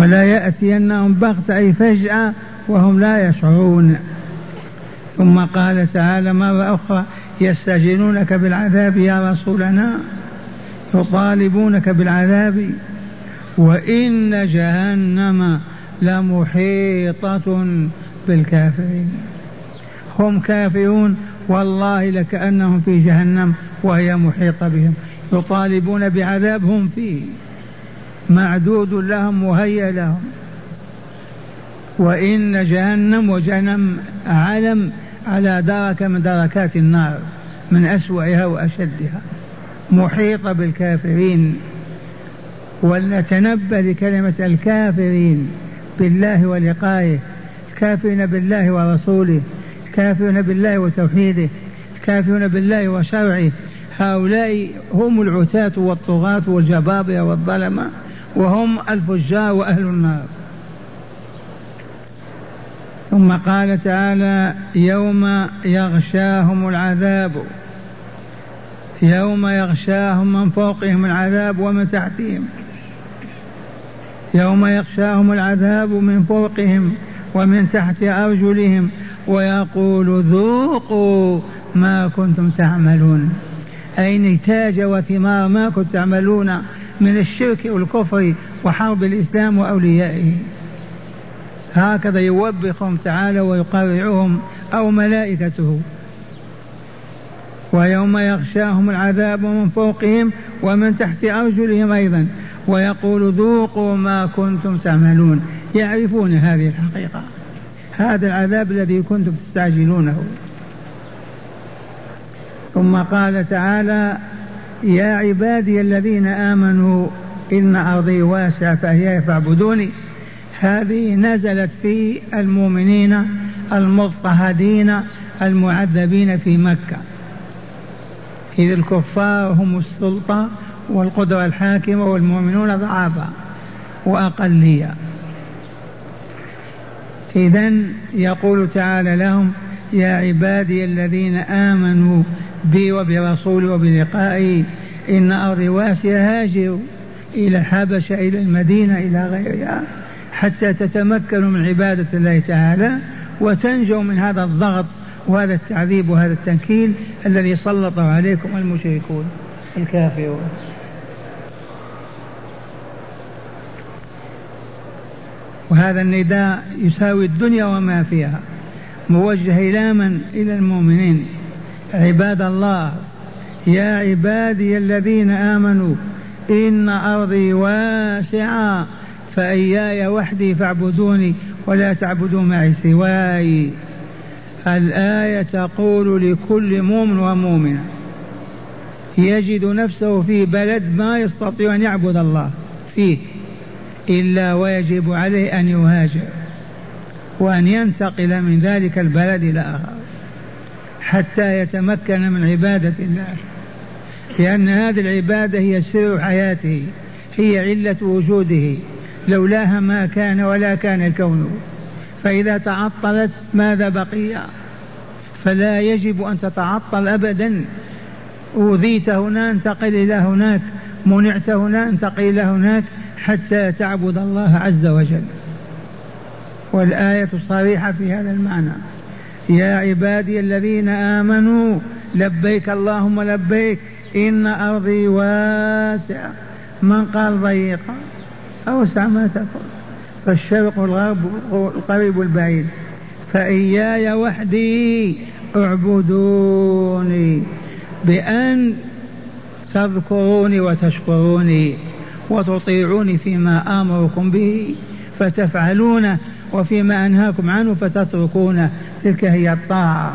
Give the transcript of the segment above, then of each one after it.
ولا يأتينهم بغتة أي فجأة وهم لا يشعرون. ثم قال تعالى مرة أخرى يستعجلونك بالعذاب يا رسولنا، يطالبونك بالعذاب، وإن جهنم لمحيطة بالكافرين. هم كافرون والله لكأنهم في جهنم وهي محيطة بهم، يطالبون بعذاب هم فيه، معدود لهم مهيأ لهم. وإن جهنم، وجهنم علم على دركة من دركات النار من أسوأها وأشدها، محيطة بالكافرين. ولنتنبه لكلمة الكافرين بالله ولقائه، الكافرين بالله ورسوله، الكافرين بالله وتوحيده، الكافرين بالله وشرعه. هؤلاء هم العتاة والطغاة والجبابرة والظلمة، وهم الفجار وأهل النار. ثم قال تعالى يوم يغشاهم العذاب، يوم يغشاهم من فوقهم العذاب ومن تحتهم، يوم يغشاهم العذاب من فوقهم ومن تحت أرجلهم ويقول ذوقوا ما كنتم تعملون، أي نتاج وثمار ما كنتم تعملون من الشرك والكفر وحرب الإسلام وأوليائه. هكذا يوبخهم تعالى ويقرعهم أو ملائكته. ويوم يغشاهم العذاب من فوقهم ومن تحت أرجلهم أيضا ويقول ذوقوا ما كنتم تعملون، يعرفون هذه الحقيقة، هذا العذاب الذي كنتم تستعجلونه. ثم قال تعالى يا عبادي الذين آمنوا إن أرضي واسعة فإياي فاعبدوني. هذه نزلت في المؤمنين المضطهدين المعذبين في مكة، إذ الكفار هم السلطة والقدرة الحاكمة والمؤمنون ضعافا وأقلية. إذن يقول تعالى لهم يا عبادي الذين آمنوا بي وبرسولي وبلقائي إن أرضي واسعة، هاجروا إلى الحبشة إلى المدينة إلى غيرها حتى تتمكنوا من عبادة الله تعالى وتنجوا من هذا الضغط وهذا التعذيب وهذا التنكيل الذي سلطه عليكم المشركون الكافرون. وهذا النداء يساوي الدنيا وما فيها، موجه إلى من؟ إلى المؤمنين. عباد الله يا عبادي الذين آمنوا إن أرضي واسعة فإياي وحدي فاعبدوني ولا تعبدوا معي سواي. الآية تقول لكل مؤمن ومؤمنة يجد نفسه في بلد ما يستطيع أن يعبد الله فيه إلا ويجب عليه أن يهاجر وأن ينتقل من ذلك البلد إلى آخر حتى يتمكن من عبادة الله، لأن هذه العبادة هي سر حياته، هي علة وجوده، لولاها ما كان ولا كان الكون. فإذا تعطلت ماذا بقي؟ فلا يجب أن تتعطل أبدا. أوذيت هنا انتقل إلى هناك، منعت هنا انتقل إلى هناك حتى تعبد الله عز وجل. والآية صريحة في هذا المعنى. يا عبادي الذين آمنوا لبيك اللهم لبيك إن أرضي واسعة. من قال ضيقة؟ أوسع ما تكون، فالشرق والغرب القريب والبعيد. فإياي وحدي اعبدوني، بأن تذكروني وتشكروني وتطيعوني فيما آمركم به فتفعلونه وفيما أنهاكم عنه فتتركونه، تلك هي الطاعة.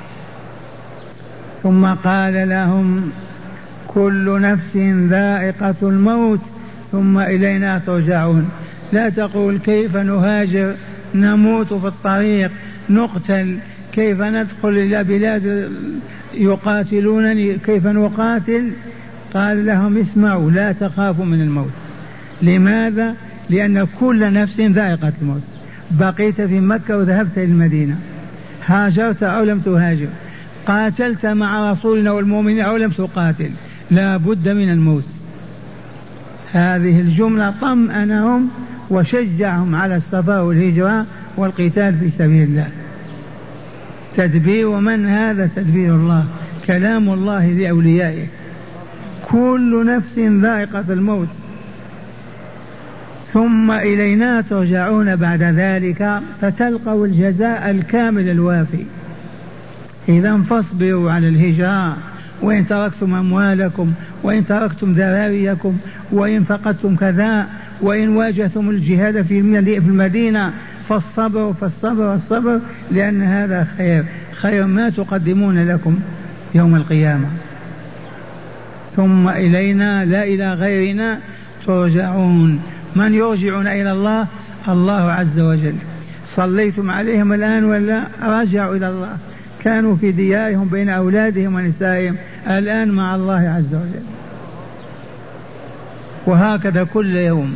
ثم قال لهم كل نفس ذائقة الموت ثم إلينا ترجعون. لا تقول كيف نهاجر، نموت في الطريق، نقتل، كيف ندخل إلى بلاد يقاتلونني، كيف نقاتل؟ قال لهم اسمعوا لا تخافوا من الموت. لماذا؟ لأن كل نفس ذائقة الموت. بقيت في مكة وذهبت إلى المدينة، هاجرت أو لم تهاجر، قاتلت مع رسولنا والمؤمنين أو لم تقاتل، لا بد من الموت. هذه الجملة طمأنهم وشجعهم على السفر والهجرة والقتال في سبيل الله. تدبير من هذا؟ تدبير الله، كلام الله لأوليائه. كل نفس ذائقة الموت ثم إلينا ترجعون بعد ذلك فتلقوا الجزاء الكامل الوافي. إذا فاصبروا على الهجرة، وإن تركتم أموالكم، وإن تركتم ذراريكم، وإن فقدتم كذا، وإن واجهتم الجهاد في المدينة، فالصبر والصبر، لأن هذا خير ما تقدمون لكم يوم القيامة. ثم إلينا لا إلى غيرنا ترجعون. من يرجعون إلى الله؟ الله عز وجل. صليتم عليهم الآن ولا رجعوا إلى الله؟ كانوا في ديارهم بين أولادهم ونسائهم، الآن مع الله عز وجل. وهكذا كل يوم.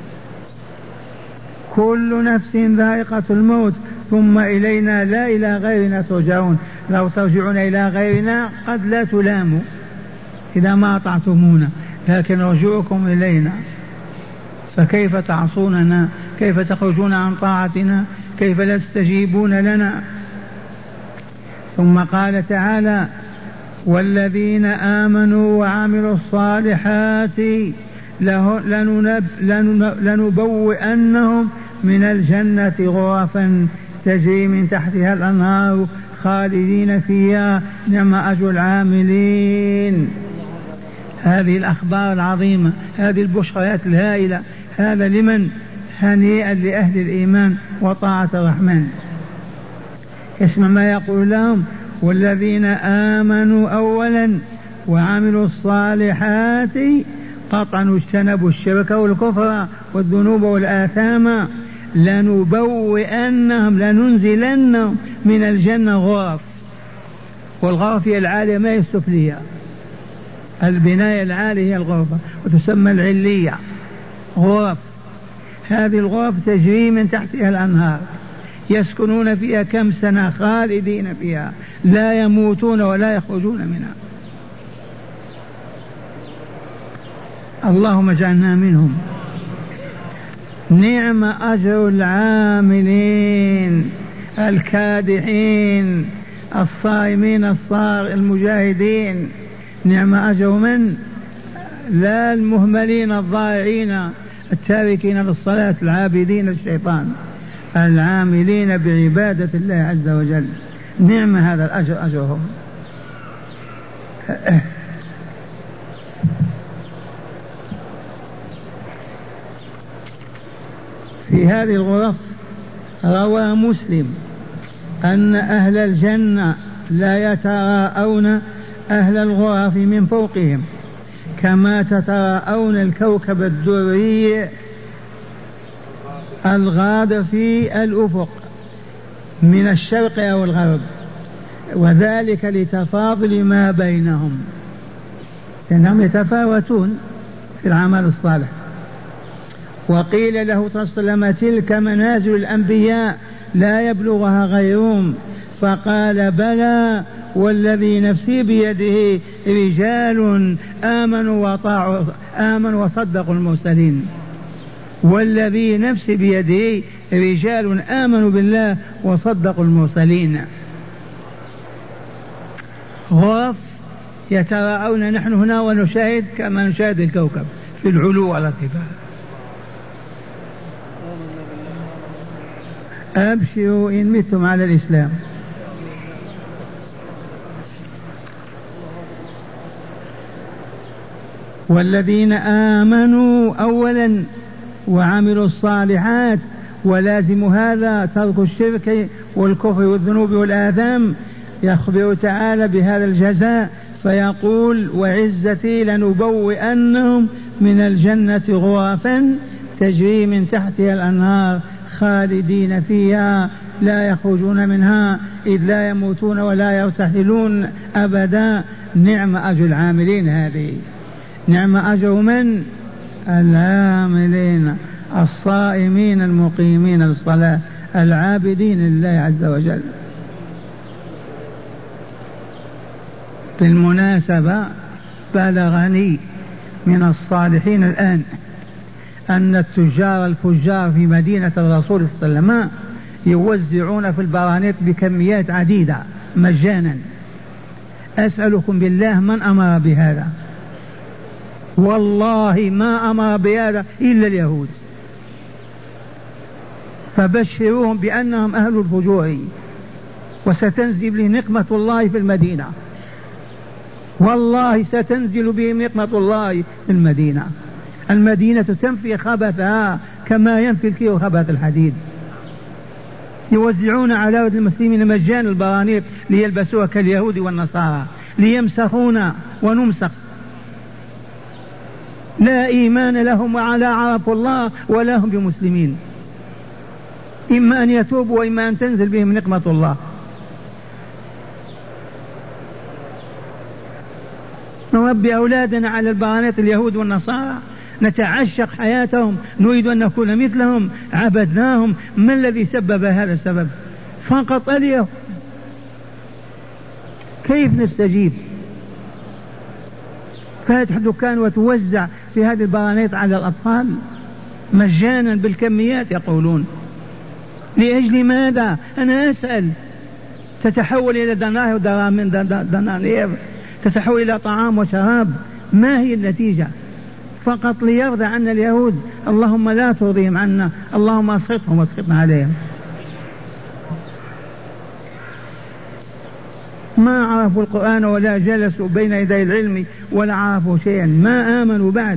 كل نفس ذائقة الموت ثم إلينا لا إلى غيرنا ترجعون. لو ترجعون إلى غيرنا قد لا تلاموا إذا ما أطعتمونا، لكن رجوعكم إلينا. فكيف تعصوننا؟ كيف تخرجون عن طاعتنا؟ كيف لا تستجيبون لنا؟ ثم قال تعالى: والذين آمنوا وعملوا الصالحات لنبوئنهم من الجنة غرفا تجري من تحتها الأنهار خالدين فيها نعم أجر العاملين. هذه الأخبار العظيمة، هذه البشريات الهائلة، هذا لمن؟ هنيئا لأهل الإيمان وطاعة الرحمن. اسم ما يقول لهم: والذين آمنوا أولا وعملوا الصالحات قطعا اجتنبوا الشرك والكفر والذنوب والآثام لنبوئنهم لننزلنهم من الجنة غرف. والغرف هي العالية ما هي السفلية، البناية العالية هي الغرفة وتسمى العلية غرف. هذه الغرف تجري من تحتها الأنهار، يسكنون فيها كم سنة خالدين فيها لا يموتون ولا يخرجون منها. اللهم اجعلنا منهم. نعم أجر العاملين الكادحين الصائمين المجاهدين. نعم أجر من؟ لا المهملين الضائعين التاركين للصلاة العابدين للشيطان، العاملين بعبادة الله عز وجل. نعم هذا الأجر أجرهم. في هذه الغرف روى مسلم أن أهل الجنة لا يتراءون أهل الغرف من فوقهم كما تتراءون الكوكب الدري الغادر في الأفق من الشرق أو الغرب، وذلك لتفاضل ما بينهم، لأنهم يتفاوتون في العمل الصالح. وقيل له صلى الله عليه وسلم: تلك منازل الأنبياء لا يبلغها غيرهم، فقال: بلى والذي نفسي بيده رجال آمنوا وصدقوا المرسلين. والذي نفسي بيده رجال آمنوا بالله وصدقوا المرسلين. غرف يتراءون نحن هنا ونشاهد كما نشاهد الكوكب في العلو والارتفاع. أبشروا إن متم على الإسلام. والذين آمنوا أولا وعملوا الصالحات، ولازم هذا ترك الشرك والكفر والذنوب والآثام. يخبر تعالى بهذا الجزاء فيقول: وعزتي لنبوئنهم من الجنة غرفا تجري من تحتها الأنهار خالدين فيها لا يخرجون منها إذ لا يموتون ولا يرتحلون أبدا. نعم أجر العاملين. هذه نعم أجر من؟ العاملين الصائمين المقيمين للصلاة العابدين لله عز وجل. بالمناسبة بلغني من الصالحين الآن أن التجار الفجار في مدينة الرسول صلى الله عليه وسلم يوزعون في البرانيط بكميات عديدة مجانا. أسألكم بالله من أمر بهذا؟ والله ما أمر بهذا إلا اليهود، فبشروهم بأنهم أهل الفجور وستنزل بهم نقمة الله في المدينة، والله ستنزل بهم نقمة الله في المدينة. المدينة تنفي خبثها كما ينفي الكير خبث الحديد. يوزعون على المسلمين مجانا البرانيط ليلبسوها كاليهود والنصارى، ليمسخونا ونمسخ. لا إيمان لهم ولا عرفوا الله ولا هم بمسلمين، إما أن يتوبوا وإما أن تنزل بهم نقمة الله. نربي أولادنا على البرانيط اليهود والنصارى، نتعشق حياتهم، نريد أن نكون مثلهم، عبدناهم. ما الذي سبب هذا السبب؟ فقط اليهود. كيف نستجيب؟ فاتح دكان وتوزع في هذه البرانيط على الأطفال مجانا بالكميات يقولون. لأجل ماذا؟ أنا أسأل. تتحول إلى دنانير ودنانير، تتحول إلى طعام وشراب. ما هي النتيجة؟ فقط ليرضى عنا اليهود. اللهم لا ترضيهم عنا، اللهم اسخطهم واسخطنا عليهم. ما عرفوا القرآن ولا جلسوا بين يدي العلم ولا عرفوا شيئا، ما آمنوا بعد.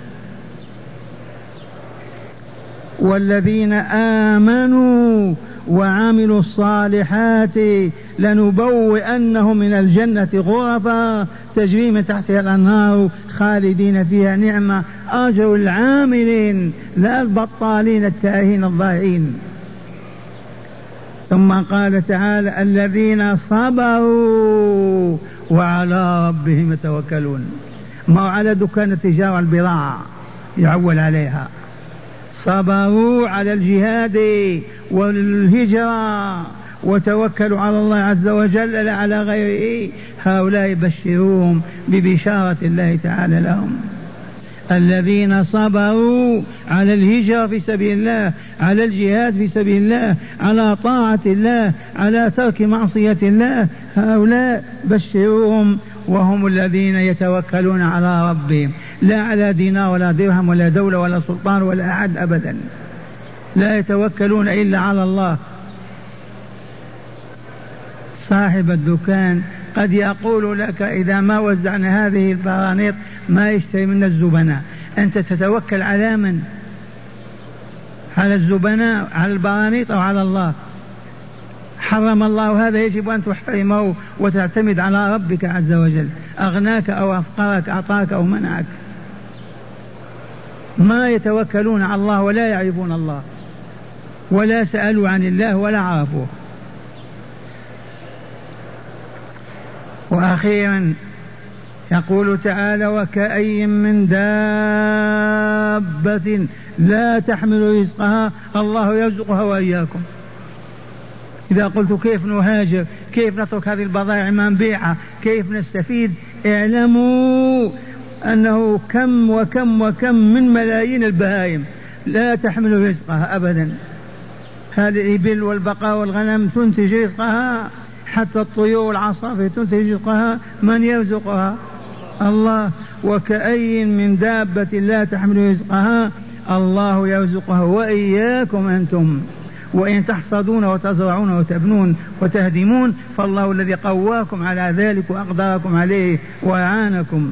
والذين آمنوا وعملوا الصالحات لنبوئنهم من الجنة غرفا تجري من تحتها الأنهار خالدين فيها، نعمة أجر العاملين لا البطالين التائهين الضائعين. ثم قال تعالى الذين صبروا وعلى ربهم يتوكلون. ما على دكان التجارة البضاعة يعول عليها. صبروا على الجهاد والهجرة وتوكلوا على الله عز وجل لا على غيره. هؤلاء بشروهم ببشارة الله تعالى لهم. الذين صبروا على الهجرة في سبيل الله، على الجهاد في سبيل الله، على طاعة الله، على ترك معصية الله، هؤلاء بشروهم. وهم الذين يتوكلون على ربهم، لا على دينار ولا درهم ولا دولة ولا سلطان ولا أحد أبدا، لا يتوكلون إلا على الله. صاحب الدكان قد يقول لك إذا ما وزعنا هذه البرانيط ما يشتري منا الزبناء. أنت تتوكل على من؟ على الزبناء، على البرانيط أو على الله؟ حرم الله هذا، يجب أن تحرمه وتعتمد على ربك عز وجل. أغناك أو أفقرك، أعطاك أو منعك. ما يتوكلون على الله ولا يعرفون الله ولا سألوا عن الله ولا عرفوه. وأخيرا يقول تعالى وكأي من دابة لا تحمل رزقها الله يرزقها وإياكم. إذا قلت كيف نهاجر، كيف نترك هذه البضائع ما نبيعها، كيف نستفيد، اعلموا أنه كم وكم وكم من ملايين البهائم لا تحمل رزقها أبدا. هذه الإبل والبقر والغنم تنتج رزقها، حتى الطيور والعصافر تنتج رزقها. من يرزقها؟ الله. وكأي من دابة لا تحمل رزقها الله يرزقها وإياكم أنتم. وإن تحصدون وتزرعون وتبنون وتهدمون فالله الذي قواكم على ذلك وأقدركم عليه وأعانكم.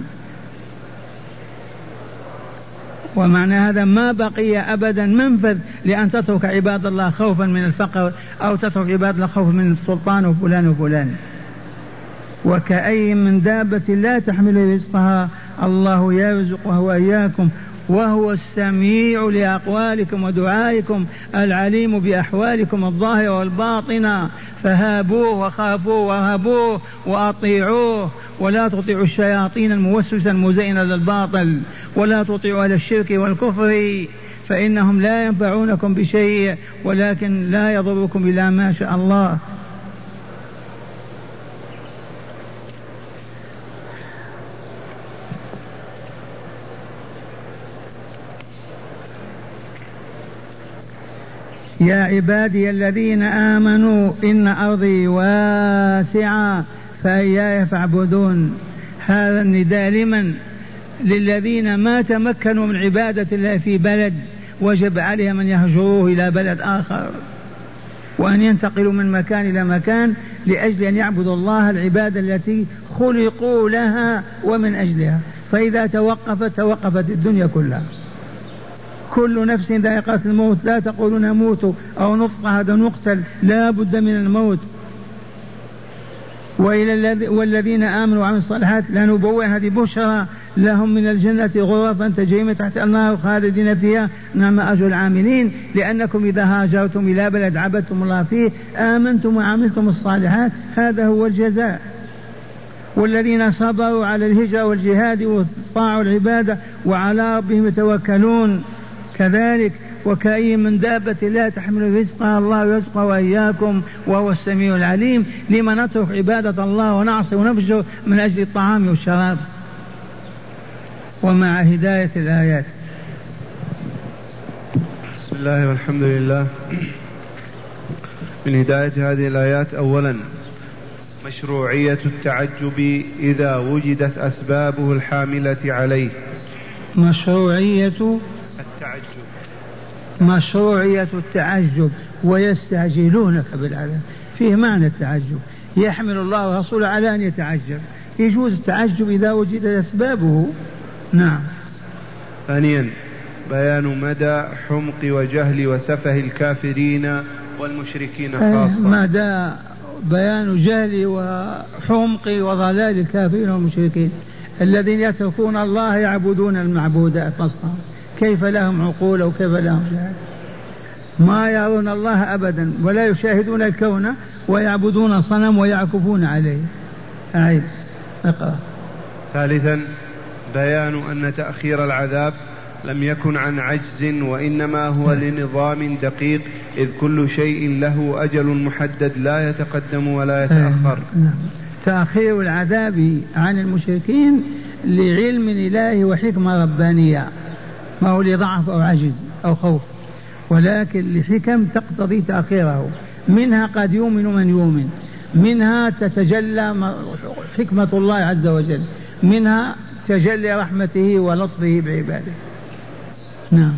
ومعنى هذا ما بقي أبدا منفذ لأن تترك عباد الله خوفا من الفقر أو تترك عباد الله خوفا من السلطان وفلان وفلان. وكأي من دابة لا تحمل رزقها الله يرزقها وإياكم وهو السميع لأقوالكم ودعائكم العليم بأحوالكم الظاهرة والباطنة. فهابوه وخافوه وهبوه وأطيعوه ولا تطيعوا الشياطين الموسوسة المزينة للباطل ولا تطيعوا على الشرك والكفر فإنهم لا ينفعونكم بشيء ولكن لا يضركم إلا ما شاء الله. يا عبادي الذين آمنوا إن أرضي واسعة فإياي فاعبدون. هذا النداء لمن؟ للذين ما تمكنوا من عبادة الله في بلد، وجب عليهم أن يهجروه إلى بلد آخر، وأن ينتقلوا من مكان إلى مكان لأجل أن يعبدوا الله العبادة التي خلقوا لها ومن أجلها. فإذا توقفت الدنيا كلها. كل نفس ذائقة الموت، لا تقولوا نموت أو نصعد نقتل، لا بد من الموت. والذين آمنوا وعملوا الصالحات لنبوئ هذه بشرى لهم من الجنة غرفا تجري من تحت النار خالدين فيها نعم أجر العاملين. لأنكم إذا هاجرتم إلى بلد عبدتم الله فيه آمنتم وعملتم الصالحات هذا هو الجزاء. والذين صبروا على الهجرة والجهاد وطاعوا العبادة وعلى ربهم يتوكلون كذلك. وكأي من دابة لا تحمل رزقها الله يرزقها وإياكم وهو السميع العليم. لما نترك عبادة الله ونعصي ونفجر من أجل الطعام والشراب؟ ومع هداية الآيات. بسم الله والحمد لله. من هداية هذه الآيات أولا مشروعية التعجب إذا وجدت أسبابه الحاملة عليه. مشروعية التعجب ويستعجلونك بالعذاب، فيه معنى التعجب، يحمل الله ورسوله على أن يتعجب، يجوز التعجب إذا وجدت أسبابه. نعم. ثانيا بيان مدى حمق وجهل وسفه الكافرين والمشركين خاصة. مدى بيان جهل وحمق وضلال الكافرين والمشركين الذين يتركون الله يعبدون المعبودات مصنع. كيف لهم عقول وكيف لهم جهل؟ ما يرون الله أبدا ولا يشاهدون الكون ويعبدون صنم ويعكفون عليه. عيب. اقرأ. ثالثا بيان أن تأخير العذاب لم يكن عن عجز وإنما هو لنظام دقيق، إذ كل شيء له أجل محدد لا يتقدم ولا يتأخر. تأخير العذاب عن المشركين لعلم إلهي وحكمة ربانية، ما هو لضعف أو عجز أو خوف، ولكن لحكم تقتضي تأخيره. منها قد يؤمن من يؤمن، منها تتجلى حكمة الله عز وجل، منها تجلي رحمته ولطفه بعباده. نعم.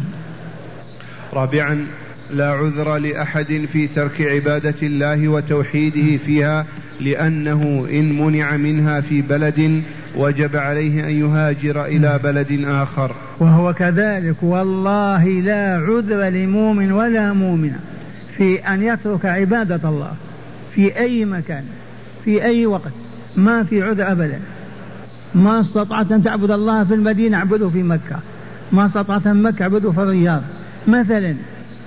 رابعا لا عذر لأحد في ترك عبادة الله وتوحيده فيها، لأنه إن منع منها في بلد وجب عليه أن يهاجر إلى بلد آخر. وهو كذلك. والله لا عذر لمؤمن ولا مؤمنة في أن يترك عبادة الله في أي مكان في أي وقت، ما في عذر أبدا. ما استطعت أن تعبد الله في المدينة اعبده في مكة، ما استطعت من مكة اعبده في الرياض مثلا.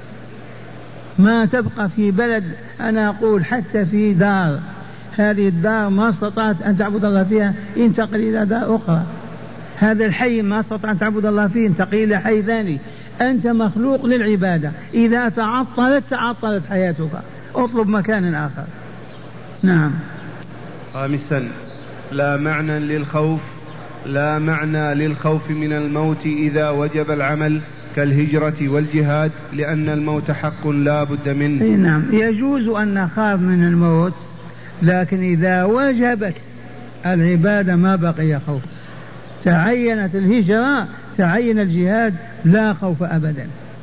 ما تبقى في بلد، أنا أقول حتى في دار، هذه الدار ما استطعت أن تعبد الله فيها انتقل إلى دار أخرى. هذا الحي ما استطعت أن تعبد الله فيه انتقل إلى حي ثاني. أنت مخلوق للعبادة، إذا تعطلت حياتك اطلب مكان آخر. نعم. خامسا لا معنى للخوف من الموت إذا وجب العمل كالهجرة والجهاد، لأن الموت حق لا بد منه. نعم، يجوز أن نخاف من الموت، لكن إذا وجبت العبادة ما بقي خوف. تعينت الهجرة تعين الجهاد لا خوف أبدا.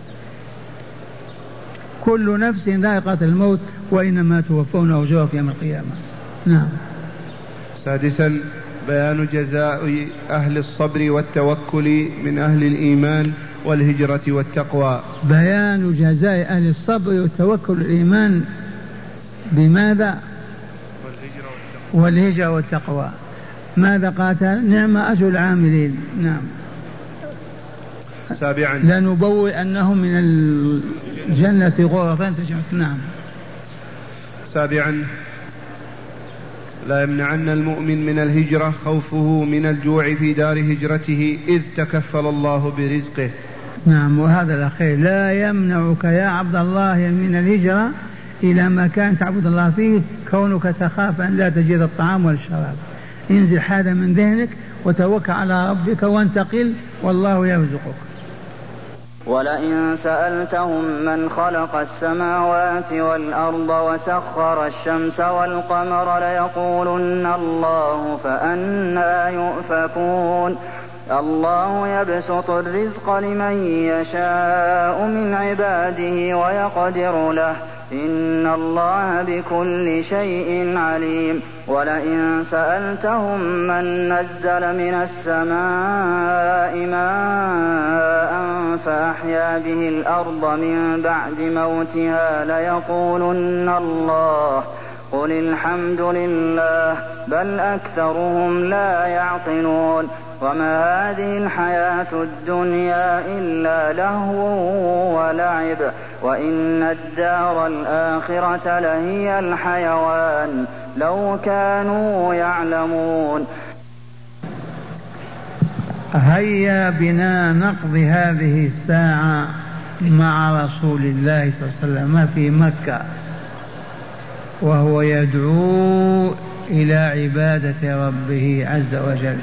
كل نفس ذائقة الموت وإنما توفون أجوركم يوم القيامة. نعم. سادسا بيان جزاء أهل الصبر والتوكل من أهل الإيمان والهجرة والتقوى. بيان جزاء أهل الصبر والتوكل والإيمان بماذا؟ والهجرة والتقوى. ماذا قاتل؟ نعم أجر العاملين. نعم. سابعا لنبوئنهم من الجنة غرفا. نعم. سابعا لا يمنعن المؤمن من الهجرة خوفه من الجوع في دار هجرته، إذ تكفل الله برزقه. نعم. وهذا الأخير لا يمنعك يا عبد الله من الهجرة إلى مكان تعبد الله فيه كونك تخاف أن لا تجد الطعام والشراب. انزل هذا من ذهنك وتوكل على ربك وانتقل والله يرزقك. ولئن سألتهم من خلق السماوات والأرض وسخر الشمس والقمر ليقولن الله فأنى يؤفكون الله يبسط الرزق لمن يشاء من عباده ويقدر له إن الله بكل شيء عليم ولئن سألتهم من نزل من السماء ماء فأحيا به الأرض من بعد موتها ليقولن الله قل الحمد لله بل أكثرهم لا يعقلون وما هذه الحياة الدنيا إلا لهو ولعب وإن الدار الآخرة لهي الحيوان لو كانوا يعلمون. هيا بنا نقضي هذه الساعة مع رسول الله صلى الله عليه وسلم في مكة وهو يدعو إلى عبادة ربه عز وجل،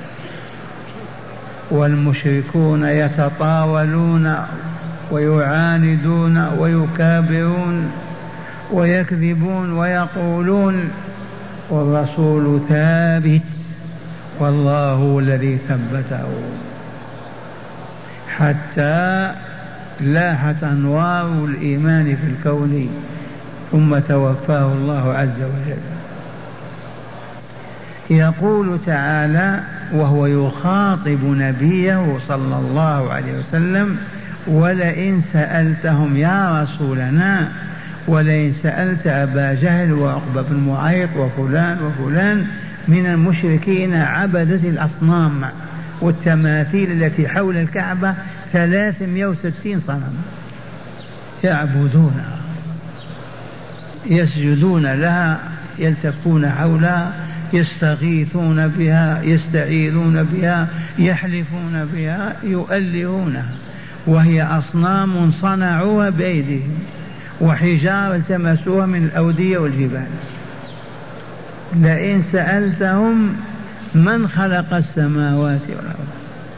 والمشركون يتطاولون ويعاندون ويكابرون ويكذبون ويقولون، والرسول ثابت والله هو الذي ثبته حتى لاحت أنوار الإيمان في الكون ثم توفاه الله عز وجل. يقول تعالى وهو يخاطب نبيه صلى الله عليه وسلم: ولئن سألتهم يا رسولنا، ولئن سألت أبا جهل وعقبة بن معيط وفلان وفلان من المشركين عبدة الأصنام والتماثيل التي حول الكعبة 360 صنم يعبدونها يسجدون لها يلتفون حولها يستغيثون بها يستعيذون بها يحلفون بها يؤلهونها، وهي أصنام صنعوها بأيديهم وحجارة التمسوها من الأودية والجبال. لئن سألتهم من خلق السماوات والأرض،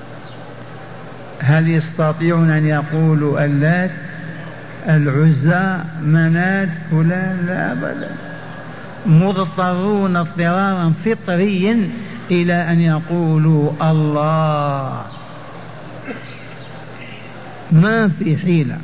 هل يستطيعون أن يقولوا اللات العزى منات فلان؟ لا أبدا، مضطرون اضطرارا فطريا إلى أن يقولوا الله، ما في حيلة.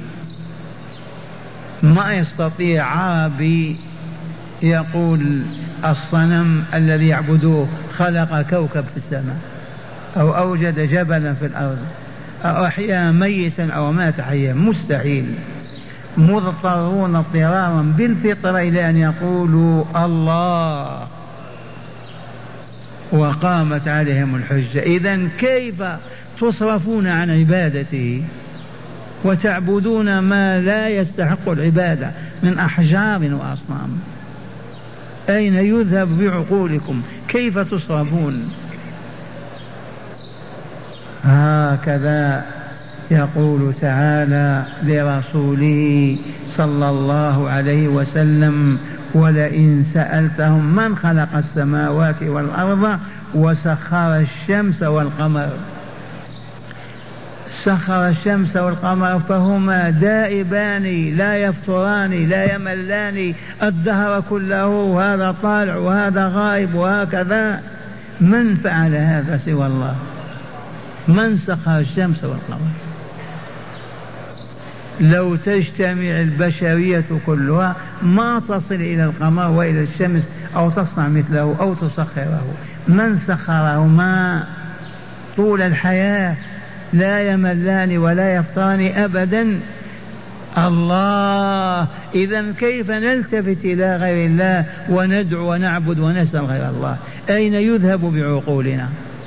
ما يستطيع عربي يقول الصنم الذي يعبدوه خلق كوكب في السماء أو أوجد جبلا في الأرض أو أحيا ميتا أو مات حيا، مستحيل. مضطرون اضطرارا بالفطرة إلى أن يقولوا الله، وقامت عليهم الحجة. إذن كيف تصرفون عن عبادته وتعبدون ما لا يستحق العبادة من أحجار وأصنام؟ أين يذهب بعقولكم؟ كيف تصرفون؟ هكذا يقول تعالى لرسوله صلى الله عليه وسلم: ولئن سألتهم من خلق السماوات والأرض وسخر الشمس والقمر. سخر الشمس والقمر فهما دائبان لا يفتران لا يملان الدهر كله، هذا طالع وهذا غائب وهكذا. من فعل هذا سوى الله؟ من سخر الشمس والقمر؟ لو تجتمع البشرية كلها ما تصل إلى القمر وإلى الشمس أو تصنع مثله أو تسخره. من سخرهما طول الحياة لا يملان ولا يفتران أبدا؟ الله. إذن كيف نلتفت إلى غير الله وندعو ونعبد ونسأل غير الله؟ أين يذهب بعقولنا؟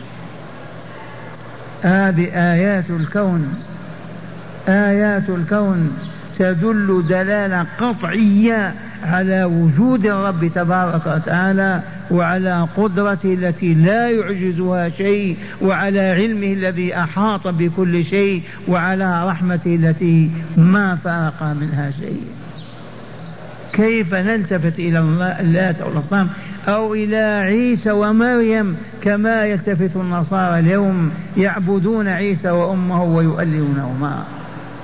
هذه آيات الكون، آيات الكون تدل دلالة قطعية على وجود الرب تبارك وتعالى وعلى قدرته التي لا يعجزها شيء، وعلى علمه الذي أحاط بكل شيء، وعلى رحمته التي ما فارق منها شيء. كيف نلتفت إلى اللات أو الأصنام أو إلى عيسى ومريم كما يلتفت النصارى اليوم، يعبدون عيسى وأمه ويؤلهونهما؟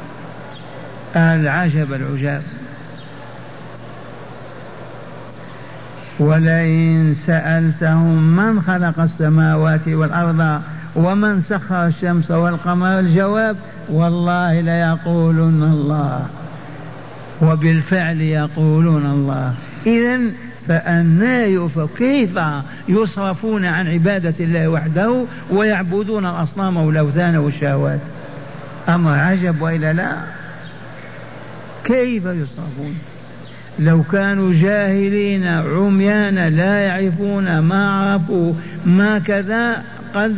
العجب العجاب. ولئن سألتهم من خلق السماوات والأرض ومن سخر الشمس والقمر، الجواب والله ليقولن الله، وبالفعل يقولون الله. إذن فأنى يؤفك؟ كيف يصرفون عن عبادة الله وحده ويعبدون الأصنام والأوثان والشهوات؟ أمر عجب وإلا لا؟ كيف يصرفون؟ لو كانوا جاهلين عميان لا يعرفون ما عرفوا ما كذا قد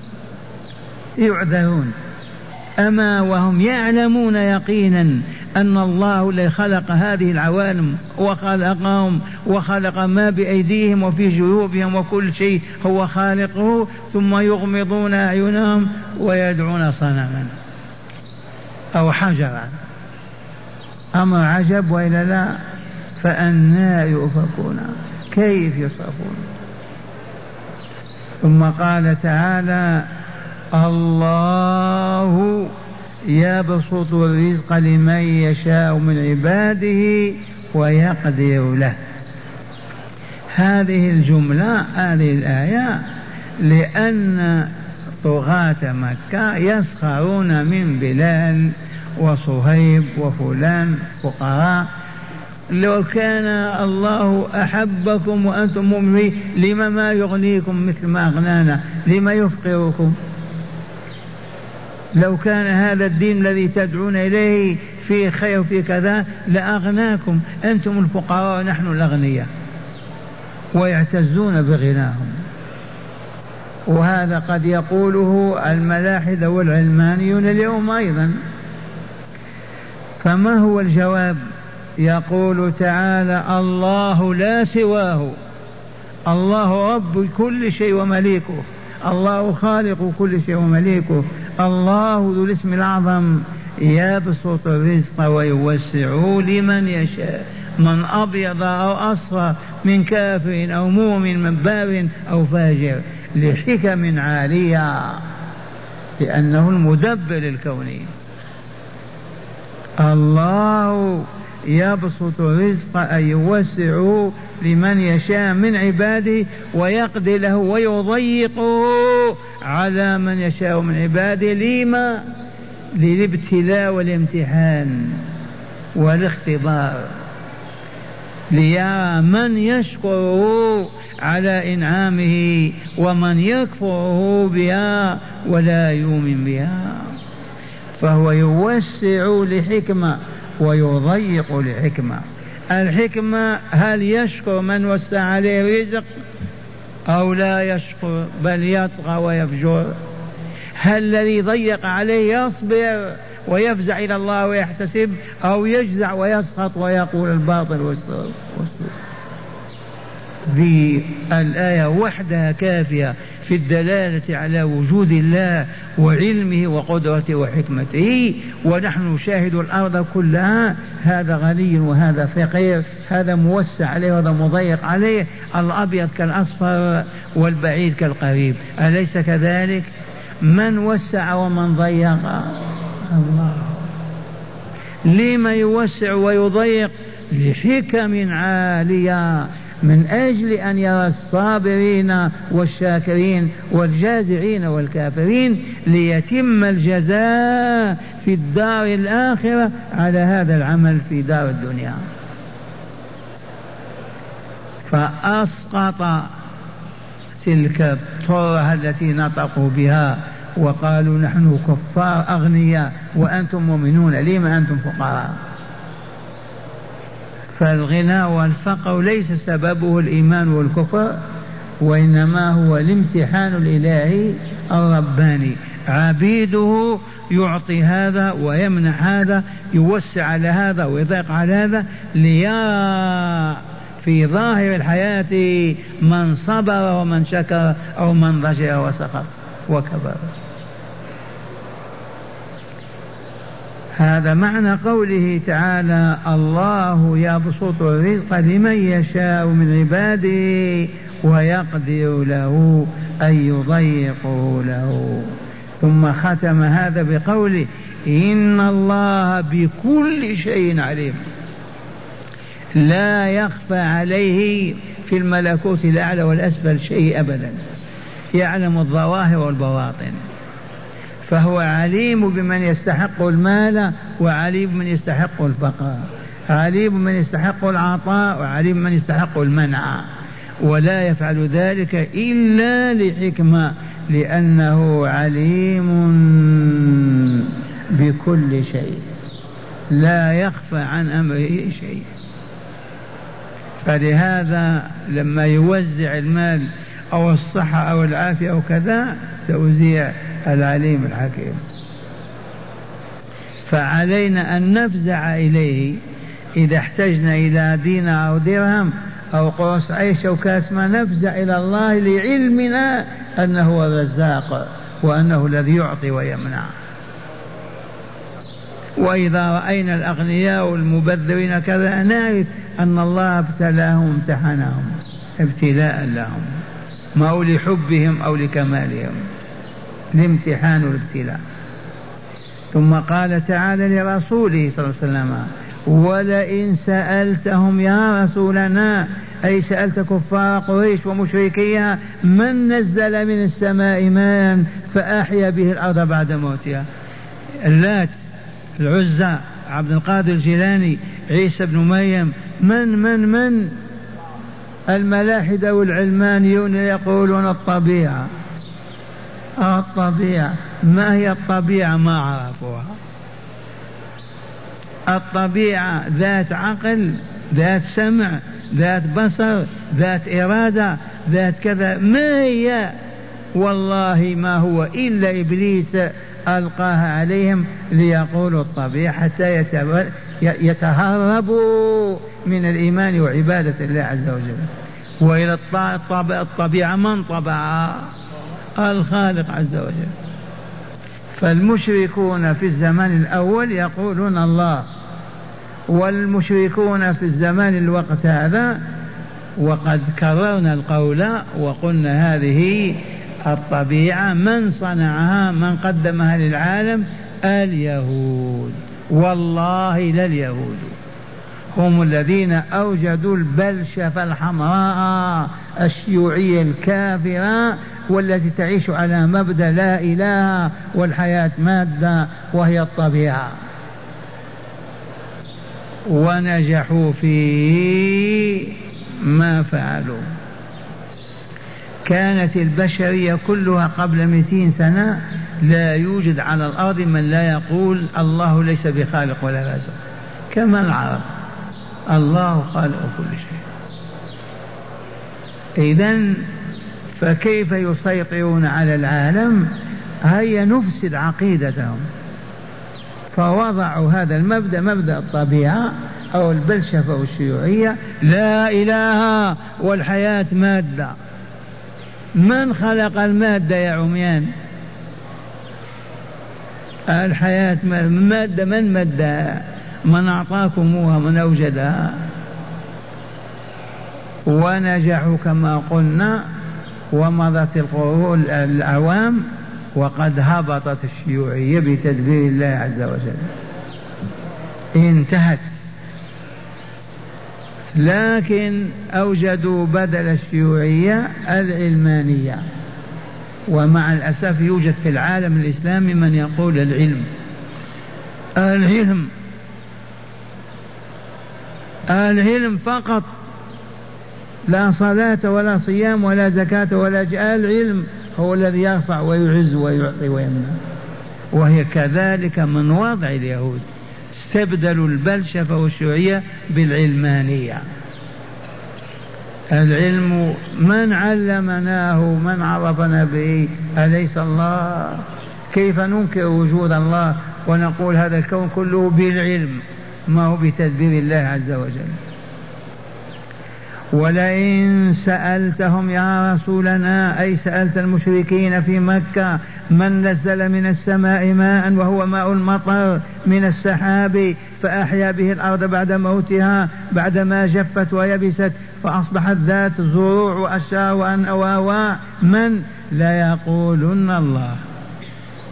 يعذرون، أما وهم يعلمون يقينا أن الله الذي خلق هذه العوالم وخلقهم وخلق ما بأيديهم وفي جيوبهم وكل شيء هو خالقه، ثم يغمضون أعينهم ويدعون صنما أو حجرا. أمر عجب وإلا لا؟ فأنى يؤفكون؟ كيف يصرفون؟ ثم قال تعالى الله يبسط الرزق لمن يشاء من عباده ويقدر له. هذه الجملة، هذه الآية، لأن طغاة مكة يسخرون من بلال وصهيب وفلان فقراء. لو كان الله أحبكم وأنتم مؤمنين لما ما يغنيكم مثل ما أغنانا؟ لما يفقركم؟ لو كان هذا الدين الذي تدعون إليه فيه خير وفيه كذا لأغناكم، أنتم الفقراء ونحن الأغنياء، ويعتزون بغناهم. وهذا قد يقوله الملاحدة والعلمانيون اليوم أيضا. فما هو الجواب؟ يقول تعالى الله لا سواه، الله رب كل شيء ومليكه، الله خالق كل شيء ومليكه، الله ذو الاسم الأعظم يبسط الرزق ويوسع لمن يشاء، من أبيض أو أصفر، من كافر أو مؤمن، من بار أو فاجر، لحكم عالية، لأنه المدبر الكوني. الله يبسط الرزق أي يوسع لمن يشاء من عباده ويقدر له ويضيقه على من يشاء من عباده. لما؟ للابتلاء والامتحان والاختبار، ليرى من يشكره على إنعامه ومن يكفره بها ولا يؤمن بها. فهو يوسع لحكمة ويضيق لحكمة. الحكمة هل يشكر من وسع عليه رزق أو لا يشكر بل يطغى ويفجر؟ هل الذي ضيق عليه يصبر ويفزع إلى الله ويحتسب، أو يجزع ويسخط ويقول الباطل والسوء؟ الآية وحدها كافية في الدلالة على وجود الله وعلمه وقدرته وحكمته. ونحن نشاهد الأرض كلها، هذا غني وهذا فقير، هذا موسع عليه وهذا مضيق عليه، الأبيض كالأصفر والبعيد كالقريب، أليس كذلك؟ من وسع ومن ضيق؟ الله. لما يوسع ويضيق؟ لحكم عالية، من أجل أن يرى الصابرين والشاكرين والجازعين والكافرين، ليتم الجزاء في الدار الآخرة على هذا العمل في دار الدنيا. فأسقط تلك الطرة التي نطقوا بها وقالوا نحن كفار أغنياء وأنتم مؤمنون، لما أنتم فقراء؟ فالغنى والفقر ليس سببه الإيمان والكفر، وإنما هو الامتحان الإلهي الرباني. عبيده يعطي هذا ويمنع هذا، يوسع على هذا ويضيق على هذا، ليرى في ظاهر الحياة من صبر ومن شكر أو من ضجر وسخط وكبر. هذا معنى قوله تعالى الله يبسط الرزق لمن يشاء من عباده ويقدر له أن يضيقه له. ثم ختم هذا بقوله إن الله بكل شيء عليم، لا يخفى عليه في الملكوت الأعلى والأسفل شيء أبدا، يعلم الظواهر والبواطن، فهو عليم بمن يستحق المال وعليم بمن يستحق الفقر، عليم بمن يستحق العطاء وعليم بمن يستحق المنع، ولا يفعل ذلك إلا لحكمة، لأنه عليم بكل شيء، لا يخفى عن أمره شيء. فلهذا لما يوزع المال أو الصحة أو العافية أو كذا توزيع العليم الحكيم. فعلينا أن نفزع إليه إذا احتجنا إلى دينار أو درهم أو قرص عيش أو كاس ما، نفزع إلى الله لعلمنا أنه هو الرزاق وأنه الذي يعطي ويمنع. وإذا رأينا الأغنياء والمبذرين كذا نعرف أن الله ابتلاهم امتحنهم ابتلاء لهم، ما هو لحبهم أو لكمالهم، الامتحان والابتلاء. ثم قال تعالى لرسوله صلى الله عليه وسلم: ولئن سألتهم يا رسولنا، أي سألت كفار قريش ومشركيها، من نزل من السماء ماء فأحيا به الأرض بعد موتها؟ اللات، العزى، عبد القادر الجيلاني، عيسى بن مريم، من الملاحدة والعلمانيون يقولون الطبيعة. الطبيعة ما هي الطبيعة؟ ما عرفوها. الطبيعة ذات عقل، ذات سمع، ذات بصر، ذات إرادة، ذات كذا، ما هي؟ والله ما هو إلا إبليس ألقاها عليهم ليقولوا الطبيعة حتى يتهربوا من الإيمان وعبادة الله عز وجل. وإلى الطبيعة من طبعها؟ الخالق عز وجل. فالمشركون في الزمان الأول يقولون الله، والمشركون في الزمان الوقت هذا، وقد كررنا القول وقلنا هذه الطبيعة من صنعها، من قدمها للعالم؟ اليهود، والله لا اليهود، هم الذين أوجدوا البلشفة الحمراء الشيوعية الكافرة، والتي تعيش على مبدأ لا إله والحياة مادة وهي الطبيعة، ونجحوا في ما فعلوا. كانت البشرية كلها قبل 200 سنة لا يوجد على الأرض من لا يقول الله ليس بخالق ولا رازق، كما العرب، الله خالق كل شيء. إذن فكيف يسيطرون على العالم؟ هيا نفسد عقيدتهم، فوضعوا هذا المبدأ، مبدأ الطبيعة أو البلشفة والشيوعية، لا إله والحياة مادة. من خلق المادة يا عميان؟ الحياة مادة، من مادها؟ من أعطاكموها؟ من أوجدها؟ ونجحوا كما قلنا، ومضت القرون الأعوام وقد هبطت الشيوعية بتدبير الله عز وجل، انتهت. لكن أوجدوا بدل الشيوعية العلمانية، ومع الأسف يوجد في العالم الإسلامي من يقول العلم فقط، لا صلاة ولا صيام ولا زكاة ولا العلم هو الذي يرفع ويعز ويعطي ويمنع. وهي كذلك من وضع اليهود، استبدلوا البلشفة والشيوعية بالعلمانية. العلم من علمناه، من عرفنا به؟ أليس الله؟ كيف ننكر وجود الله ونقول هذا الكون كله بالعلم؟ ما هو بتدبير الله عز وجل. ولئن سألتهم يا رسولنا، أي سألت المشركين في مكة، من نزل من السماء ماء وهو ماء المطر من السحاب فأحيا به الأرض بعد موتها، بعدما جفت ويبست فأصبحت ذات زروع وأشجار وأنواع، من؟ لا يقولن الله.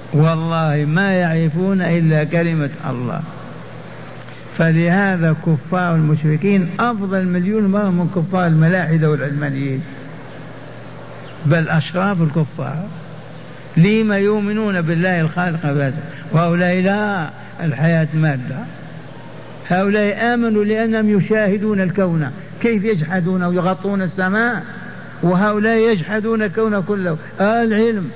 والله ما يعرفون إلا كلمة الله. فلهذا كفار المشركين أفضل مليون مرة من كفار الملاحدة والعلمانيين، بل أشراف الكفار. لما يؤمنون بالله الخالق الرازق، وهؤلاء لا، الحياة مادة. هؤلاء آمنوا لأنهم يشاهدون الكون، كيف يجحدون ويغطون السماء، وهؤلاء يجحدون الكون كله. العلم.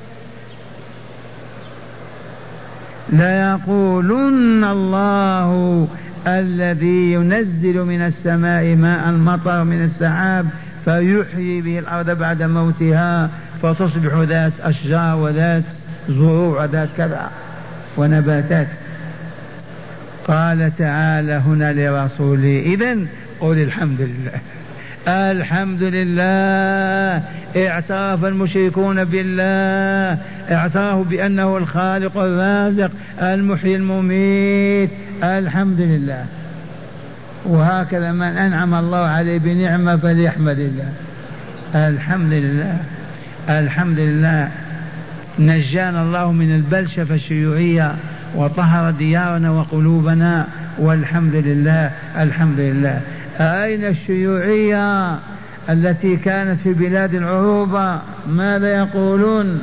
ليقولن الله الذي ينزل من السماء ماء المطر من السحاب فيحيي به الأرض بعد موتها فتصبح ذات أشجار وذات زروع وذات كذا ونباتات. قال تعالى هنا لرسوله: إذن قل الحمد لله. الحمد لله. اعترف المشركون بالله، اعترفوا بأنه الخالق الرازق المحيي المميت. الحمد لله. وهكذا من أنعم الله عليه بنعمة فليحمد الله. الحمد لله. الحمد لله. نجانا الله من البلشفة الشيوعية وطهر ديارنا وقلوبنا، والحمد لله. الحمد لله. أين الشيوعية التي كانت في بلاد العروبة؟ ماذا يقولون؟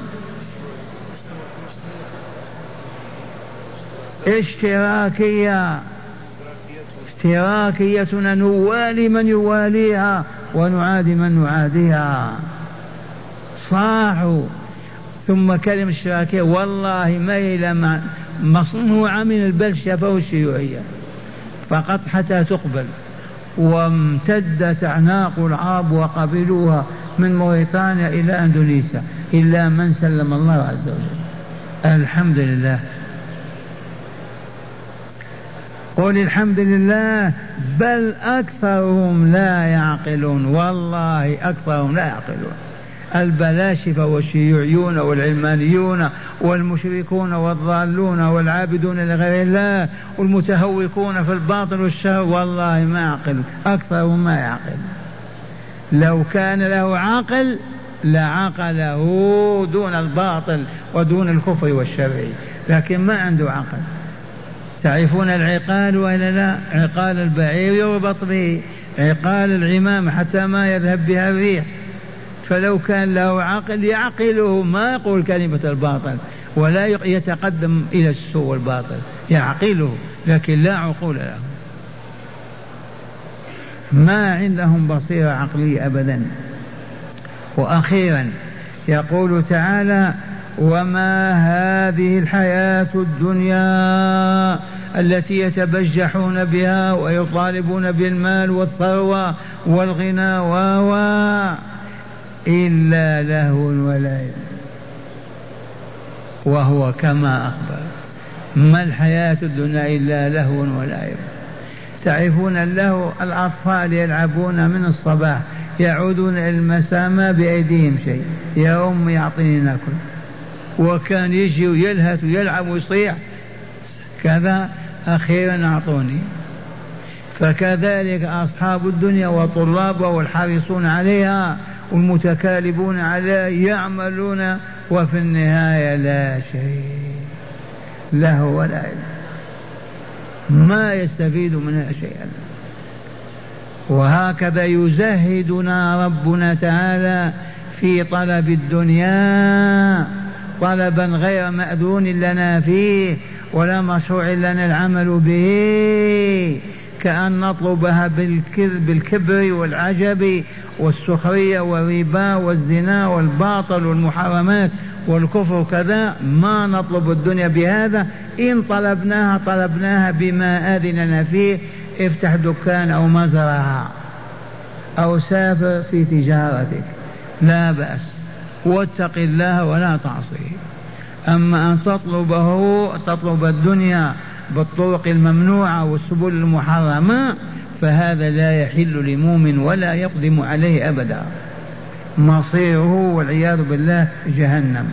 اشتراكيتنا، نوالي من يواليها ونعادي من نعاديها. صاحوا. ثم كلمة اشتراكية والله ما إلى مصنوعة من البلشفة والشيوعية فقط حتى تقبل، وامتدت أعناق العرب وقبلوها من موريتانيا إلى أندونيسيا إلا من سلم الله عز وجل. الحمد لله. قل الحمد لله. بل أكثرهم لا يعقلون. والله أكثرهم لا يعقلون. البلاشفة والشيوعيون والعلمانيون والمشركون والضالون والعابدون لغير الله والمتهوكون في الباطل والشر والله ما يعقل. أكثرهم ما يعقل. لو كان له عقل لعقله دون الباطل ودون الكفر والشر، لكن ما عنده عقل. تعرفون العقال ولا لا؟ عقال البعير يربط به، عقال العمام حتى ما يذهب بها الريح. فلو كان له عقل يعقله، ما يقول كلمة الباطل ولا يتقدم إلى السوء والباطل، يعقله، لكن لا عقول له. ما عندهم بصيرة عقلية أبدا. وأخيرا يقول تعالى: وما هذه الحياة الدنيا التي يتبجحون بها ويطالبون بالمال والثروة والغنى إلا لهو ولعب. وهو كما أخبر: ما الحياة الدنيا إلا لهو ولعب. تعرفون اللهو؟ الأطفال يلعبون من الصباح يعودون إلى المساء ما بأيديهم شيء، يا أم يعطيني ناكل. وكان يجي ويلهث ويلعب ويصيح كذا، أخيرا أعطوني. فكذلك أصحاب الدنيا وطلابها والحريصون عليها والمتكالبون عليها يعملون وفي النهاية لا شيء، له ولا علم، ما يستفيد منها شيئا. وهكذا يزهدنا ربنا تعالى في طلب الدنيا طلبا غير مأذون لنا فيه ولا مشروع لنا العمل به، كأن نطلبها بالكبر والعجب والسخرية والربا والزنا والباطل والمحرمات والكفر كذا. ما نطلب الدنيا بهذا. إن طلبناها بما آذن لنا فيه. افتح دكان أو مزرعة أو سافر في تجارتك لا بأس، واتق الله ولا تعصيه. أما أن تطلب الدنيا بالطرق الممنوعة والسبل المحرمة فهذا لا يحل لمؤمن ولا يقدم عليه أبدا، مصيره والعياذ بالله جهنم.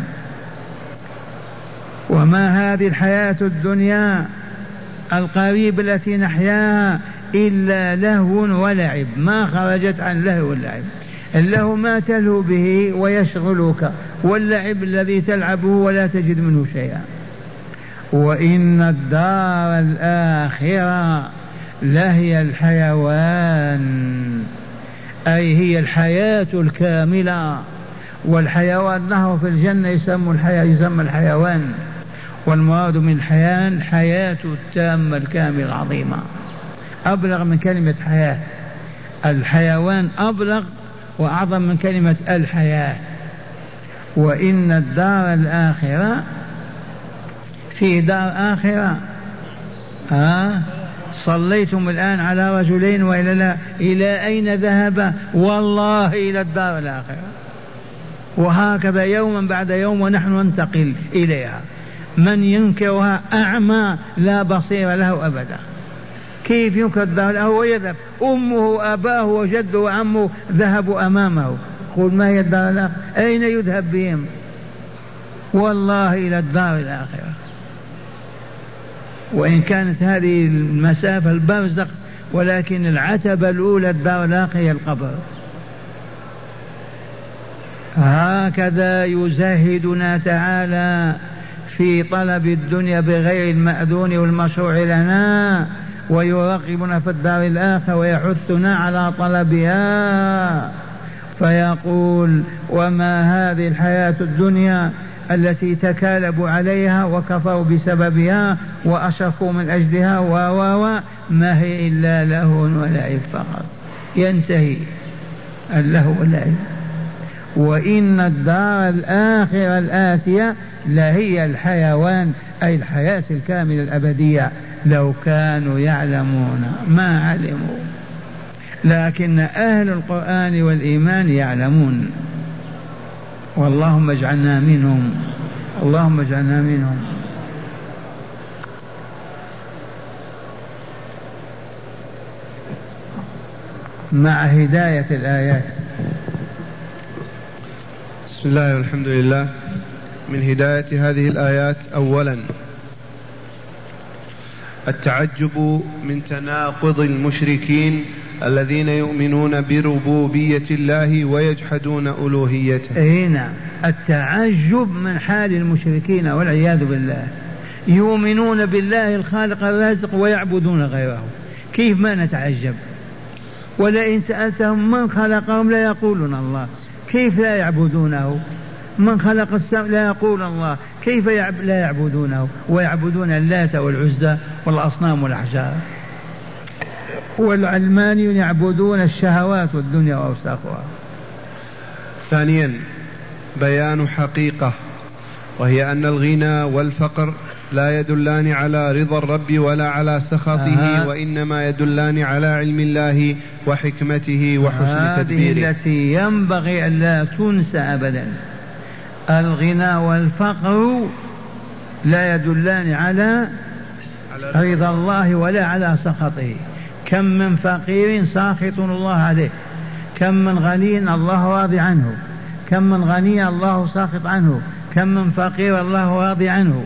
وما هذه الحياة الدنيا القريبة التي نحياها إلا لهو ولعب، ما خرجت عن لهو واللعب. له ما تلهو به ويشغلك، واللعب الذي تلعبه ولا تجد منه شيئا. وإن الدار الآخرة لهي الحيوان، أي هي الحياة الكاملة. والحيوان له في الجنة يسمى الحيوان، والمراد من الحيوان حياة التامة الكاملة العظيمة، أبلغ من كلمة حياة. الحيوان أبلغ وأعظم من كلمة الحياة. وإن الدار الآخرة، في دار آخرة. صليتم الآن على رجلين وإلا لا؟ إلى أين ذهب؟ والله إلى الدار الآخرة، وهكذا يوما بعد يوم ونحن ننتقل إليها. من ينكرها أعمى لا بصير له أبدا. كيف ينكر الدار الآخرة؟ هو يذهب، أمه أباه وجده وعمه ذهبوا أمامه، قل ما هي الدار الآخرة؟ أين يذهب بهم؟ والله إلى الدار الآخرة. وإن كانت هذه المسافة البرزخ، ولكن العتبة الأولى الدار الآخرة هي القبر. هكذا يزهدنا تعالى في طلب الدنيا بغير المأذون والمشروع لنا، ويرغبنا في الدار الآخرة ويحثنا على طلبها، فيقول: وما هذه الحياة الدنيا التي تكالبوا عليها وكفروا بسببها وأشركوا من أجلها ما هي إلا لهو ولعب فقط. ينتهي اللهو واللعب. وإن الدار الآخرة الآتية لهي الحيوان، أي الحياة الكاملة الأبدية. لو كانوا يعلمون ما علموا، لكن أهل القرآن والإيمان يعلمون. واللهم اجعلنا منهم، اللهم اجعلنا منهم. مع هداية الآيات. بسم الله والحمد لله. من هداية هذه الآيات: أولا التعجب من تناقض المشركين الذين يؤمنون بربوبية الله ويجحدون ألوهيته. نعم، التعجب من حال المشركين والعياذ بالله، يؤمنون بالله الخالق الرازق ويعبدون غيره. كيف ما نتعجب؟ ولئن سألتهم من خلقهم لا يقولون الله. كيف لا يعبدونه؟ من خلق السماء لا يقول الله. كيف لا يعبدونه ويعبدون اللات والعزى والأصنام والأحجار؟ والعلمانيون يعبدون الشهوات والدنيا وأوساخها. ثانيا بيان حقيقة، وهي أن الغنى والفقر لا يدلان على رضا الرب ولا على سخطه، وإنما يدلان على علم الله وحكمته وحسن تدبيره. هذه التي ينبغي أن لا تنسى أبدا. الغنى والفقر لا يدلان على رضا الله ولا على سخطه. كم من فقير ساخط الله عليه، كم من غني الله راضي عنه، كم من غني الله ساخط عنه، كم من فقير الله راضي عنه.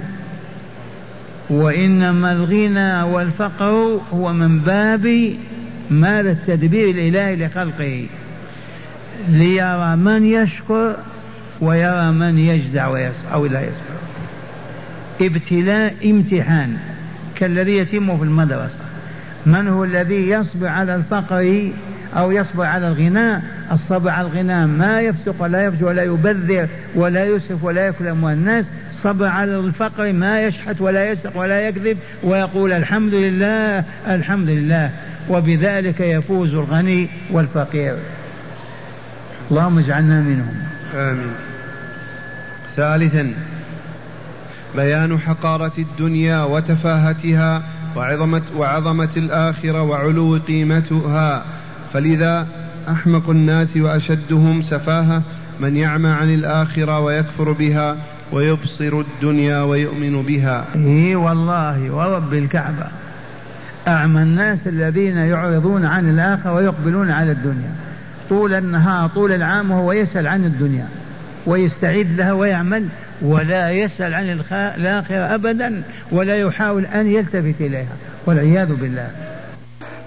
وإنما الغنى والفقر هو من باب ماذا؟ التدبير الإلهي لخلقه، ليرى من يشكر ويرى من يجزع أو لا يصبر. ابتلاء، امتحان، كالذي يتم في المدرسة. من هو الذي يصبر على الفقر أو يصبر على الغنى؟ الصبر على الغنى ما يفسق ولا يفجر ولا يبذر ولا يسرف ولا يأكل أموال الناس. صبر على الفقر ما يشحت ولا يسرق ولا يكذب ويقول الحمد لله الحمد لله، وبذلك يفوز الغني والفقير. اللهم اجعلنا منهم، آمين. ثالثا بيان حقارة الدنيا وتفاهتها وعظمة الآخرة وعلو قيمتها. فلذا أحمق الناس وأشدهم سفاهة من يعمى عن الآخرة ويكفر بها ويبصر الدنيا ويؤمن بها. والله ورب الكعبة، أعمى الناس الذين يعرضون عن الآخرة ويقبلون على الدنيا طول النهار طول العام، وهو يسأل عن الدنيا ويستعد لها ويعمل، ولا يسأل عن الآخرة أبدا، ولا يحاول أن يلتفت إليها، والعياذ بالله.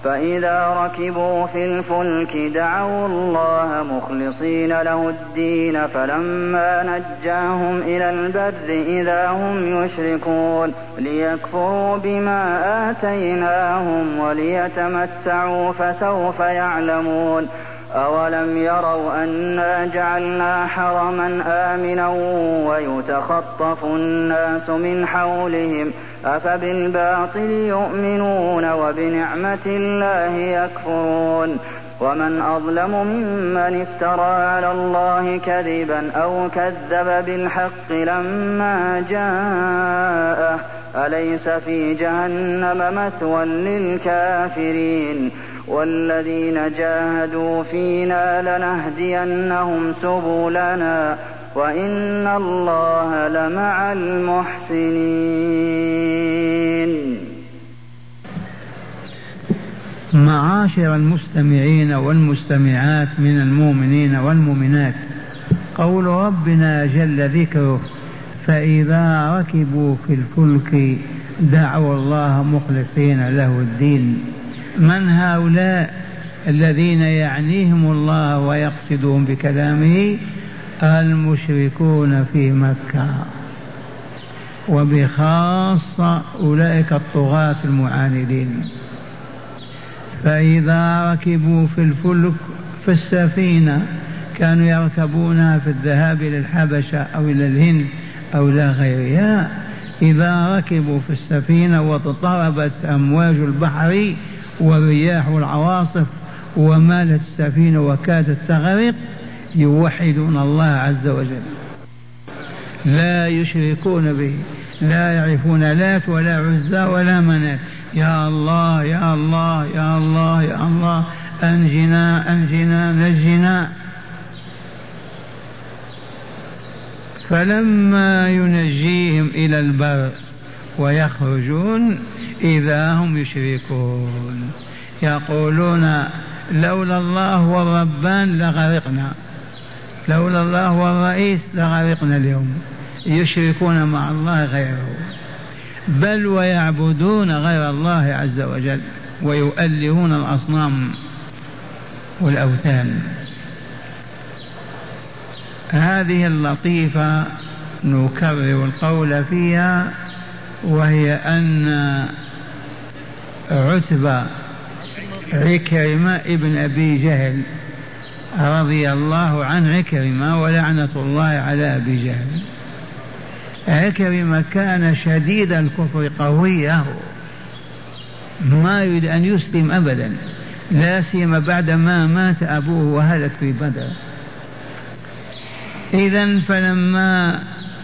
فإذا ركبوا في الفلك دعوا الله مخلصين له الدين فلما نجاهم إلى البر إذا هم يشركون ليكفروا بما آتيناهم وليتمتعوا فسوف يعلمون أولم يروا أنا جعلنا حرما آمنا ويتخطف الناس من حولهم أفبالباطل يؤمنون وبنعمة الله يكفرون ومن أظلم ممن افترى على الله كذبا أو كذب بالحق لما جاءه أليس في جهنم مثوى للكافرين والذين جاهدوا فينا لنهدينهم سبلنا وإن الله لمع المحسنين. معاشر المستمعين والمستمعات من المؤمنين والمؤمنات، قول ربنا جل ذكره فإذا ركبوا في الفلك دعوا الله مخلصين له الدين. من هؤلاء الذين يعنيهم الله ويقصدهم بكلامه؟ المشركون في مكة، وبخاصة أولئك الطغاة المعاندين. فإذا ركبوا في الفلك في السفينة، كانوا يركبونها في الذهاب إلى الحبشة أو إلى الهند أو إلى غيرها، إذا ركبوا في السفينة واضطربت أمواج البحر والرياح والعواصف ومالت السفينة وكادت تغرق، يوحدون الله عز وجل، لا يشركون به، لا يعرفون لات ولا عزى ولا منات. يا الله يا الله يا الله يا الله، أنجنا أنجنا نجنا. فلما ينجيهم إلى البر ويخرجون إذا هم يشركون، يقولون لولا الله والربان لغرقنا، لولا الله والرئيس لغرقنا اليوم. يشركون مع الله غيره، بل ويعبدون غير الله عز وجل ويؤلهون الأصنام والأوثان. هذه اللطيفة نكرر القول فيها، وهي أن عتبة عكرمة ابن أبي جهل رضي الله عن عكرمة ولعنة الله على أبي جهل. عكرمة كان شديد الكفر قويه، ما يريد أن يسلم أبدا، لا سيما بعدما مات أبوه وهلك في بدر. إذن فلما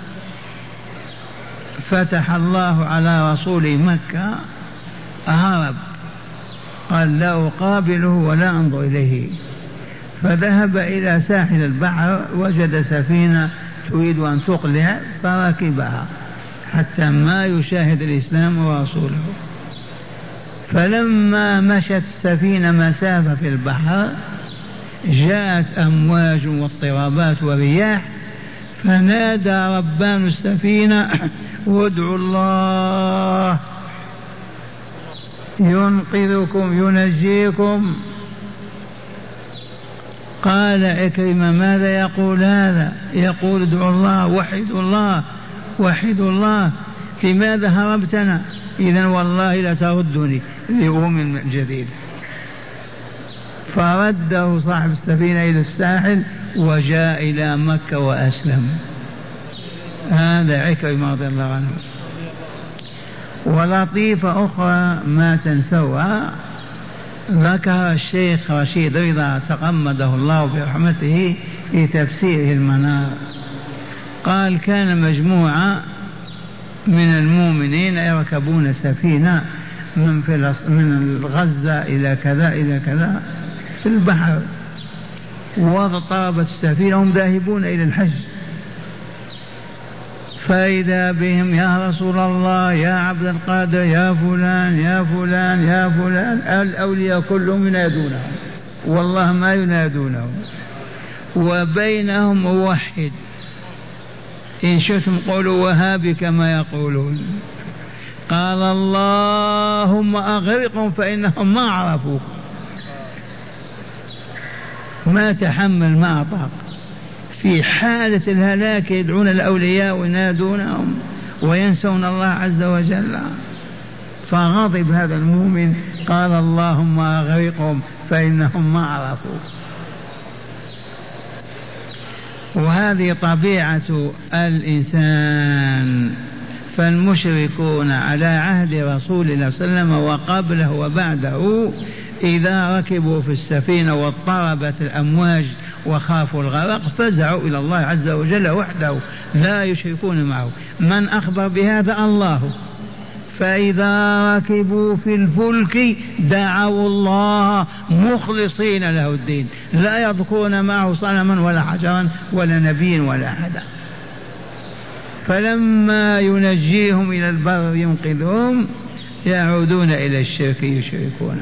فتح الله على رسول مكة هرب، قال لا أقابله ولا أنظر إليه، فذهب إلى ساحل البحر وجد سفينة تريد أن تقلع فركبها حتى ما يشاهد الإسلام ورسوله. فلما مشت السفينة مسافة في البحر جاءت أمواج واضطرابات ورياح، فنادى ربان السفينة وادعوا الله ينقذكم ينجيكم. قال عكرمة ماذا يقول هذا؟ يقول ادعوا الله، وحدوا الله، وحدوا الله، لماذا هربتنا؟ إذن والله لا تردني لأؤمن من جديد. فرده صاحب السفينة إلى الساحل وجاء إلى مكة وأسلم. هذا عكرمة رضي الله عنه. ولطيفة أخرى ما تنسوها، ذكر الشيخ رشيد رضا تغمده الله برحمته في تفسيره المنار، قال كان مجموعة من المؤمنين يركبون سفينة من غزة إلى كذا إلى كذا في البحر، واضطربت السفينة، هم ذاهبون إلى الحج، فإذا بهم يا رسول الله يا عبد القادر يا فلان يا فلان يا فلان، الأولياء كلهم ينادونه، والله ما ينادونه، وبينهم موحد، إن شئتم قولوا وهابي كما يقولون، قال اللهم أغرقهم فإنهم ما عرفوك، ما تحمل ما أطاق. في حالة الهلاك يدعون الأولياء وينادونهم وينسون الله عز وجل. فغضب هذا المؤمن قال اللهم أغرقهم فإنهم ما عرفوك. وهذه طبيعة الإنسان. فالمشركون على عهد رسول الله صلى الله عليه وسلم وقبله وبعده إذا ركبوا في السفينة واضطربت الأمواج وخافوا الغرق فزعوا إلى الله عز وجل وحده لا يشركون معه. من أخبر بهذا؟ الله. فإذا ركبوا في الفلك دعوا الله مخلصين له الدين، لا يذكرون معه صنما ولا حجرا ولا نبي ولا أحدا. فلما ينجيهم إلى البر ينقذهم يعودون إلى الشرك يشركون.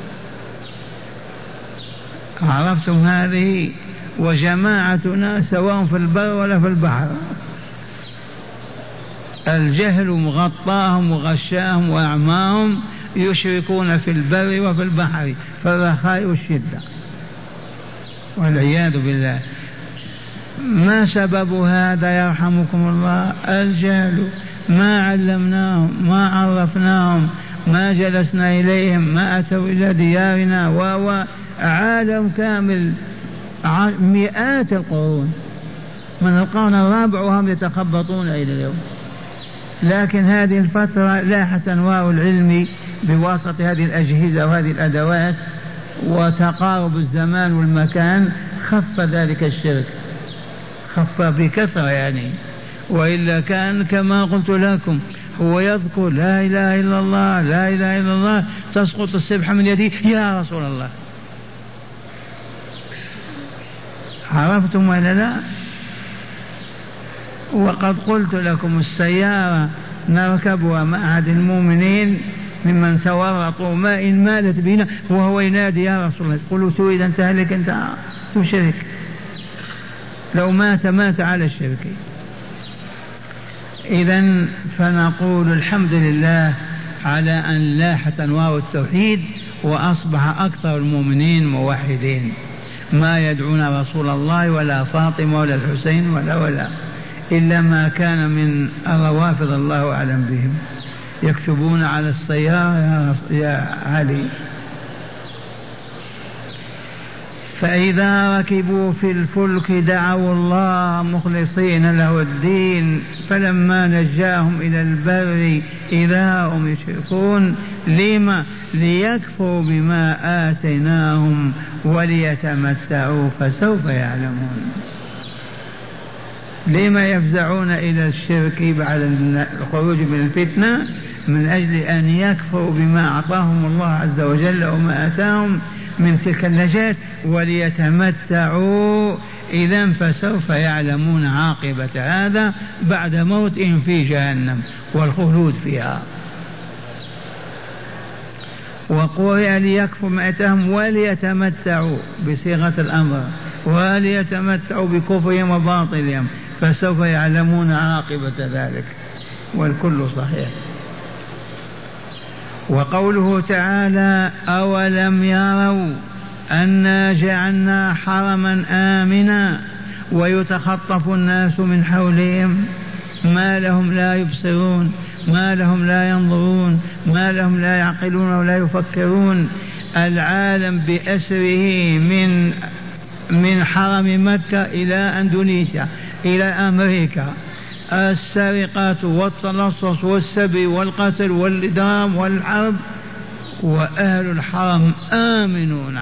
عرفتم هذه؟ وجماعتنا سواء في البر ولا في البحر، الجهل مغطاهم وغشاهم وأعماهم، يشركون في البر وفي البحر في الرخاء والشدة والعياذ بالله. ما سبب هذا يرحمكم الله؟ الجهل. ما علمناهم، ما عرفناهم، ما جلسنا إليهم، ما أتوا إلى ديارنا. عالم كامل مئات القرون من القرن الرابع وهم يتخبطون إلى اليوم. لكن هذه الفترة لاحت أنوار العلم بواسطة هذه الأجهزة وهذه الأدوات وتقارب الزمان والمكان، خف ذلك الشرك، خف بكثرة يعني. وإلا كان كما قلت لكم هو يذكر لا إله إلا الله لا إله إلا الله تسقط السبحة من يديه يا رسول الله. عرفتم ولا لا؟ وقد قلت لكم السيارة نركبها مع أحد المؤمنين ممن تورطوا ما إن مالت بنا وهو ينادي يا رسول الله، قلوا تريد أن تهلك أنت تشرك، لو مات على الشرك. إذن فنقول الحمد لله على أن لاحت أنوار التوحيد وأصبح أكثر المؤمنين موحدين، ما يدعون رسول الله ولا فاطمة ولا الحسين ولا إلا ما كان من الروافض الله أعلم بهم، يكتبون على السيارة يا علي. فإذا ركبوا في الفلك دعوا الله مخلصين له الدين فلما نجاهم إلى البر إذا هم يشركون. لما؟ ليكفروا بما آتيناهم وليتمتعوا فسوف يعلمون. لما يفزعون إلى الشرك بعد الخروج من الفتنة؟ من أجل أن يكفروا بما أعطاهم الله عز وجل وما آتاهم من تلك النجاة وليتمتعوا. إذن فسوف يعلمون عاقبة هذا بعد موتهم في جهنم والخلود فيها. وقرئ ليكفروا ما آتاهم وليتمتعوا بصيغة الأمر، وليتمتعوا بكفرهم وباطلهم فسوف يعلمون عاقبة ذلك، والكل صحيح. وقوله تعالى أولم يروا أنا جعلنا حرما آمنا ويتخطف الناس من حولهم ما لهم لا يبصرون ما لهم لا ينظرون ما لهم لا يعقلون ولا يفكرون. العالم بأسره من حرم مكة إلى أندونيسيا إلى أمريكا، السرقات والتلصص والسبي والقتل والإدام والحرب، وأهل الحرم آمنون.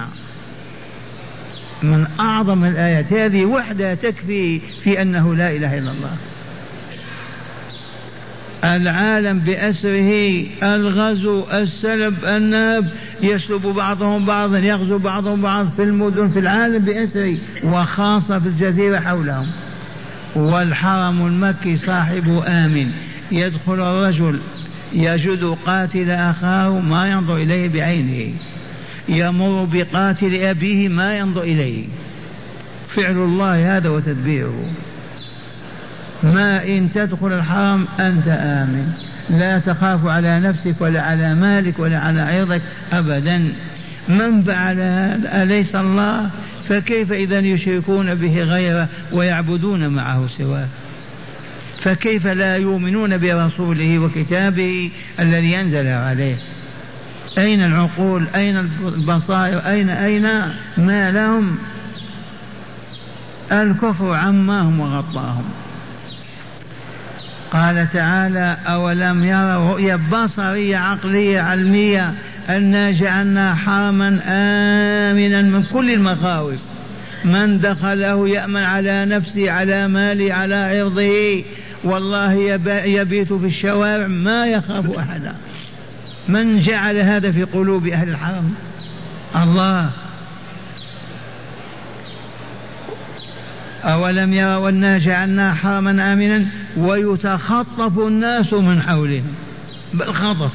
من أعظم الآيات هذه وحدها تكفي في أنه لا إله إلا الله. العالم بأسره، الغزو، السلب، النهب، يسلب بعضهم بعضا، يغزو بعضهم بعض في المدن في العالم بأسره، وخاصة في الجزيرة حولهم. والحرم المكي صاحبه آمن، يدخل الرجل يجد قاتل أخاه ما ينظر إليه بعينه، يمر بقاتل أبيه ما ينظر إليه. فعل الله هذا وتدبيره. ما إن تدخل الحرم أنت آمن، لا تخاف على نفسك ولا على مالك ولا على عرضك أبدا. من فعل هذا أليس الله؟ فكيف إذا يشركون به غيره ويعبدون معه سواه؟ فكيف لا يؤمنون برسوله وكتابه الذي أنزل عليه؟ أين العقول؟ أين البصائر؟ أين ما لهم؟ الكفر عماهم وغطاهم. قال تعالى: أولم يروا رؤيا بصرية عقلية علمية أنا جعلنا حرما آمنا من كل المخاوف، من دخله يأمن على نفسه على ماله على عرضه، والله يبيت في الشوارع ما يخاف أحدا. من جعل هذا في قلوب أهل الحرم؟ الله. أولم يروا أنا جعلنا حرما آمنا ويتخطف الناس من حولهم بالخطف.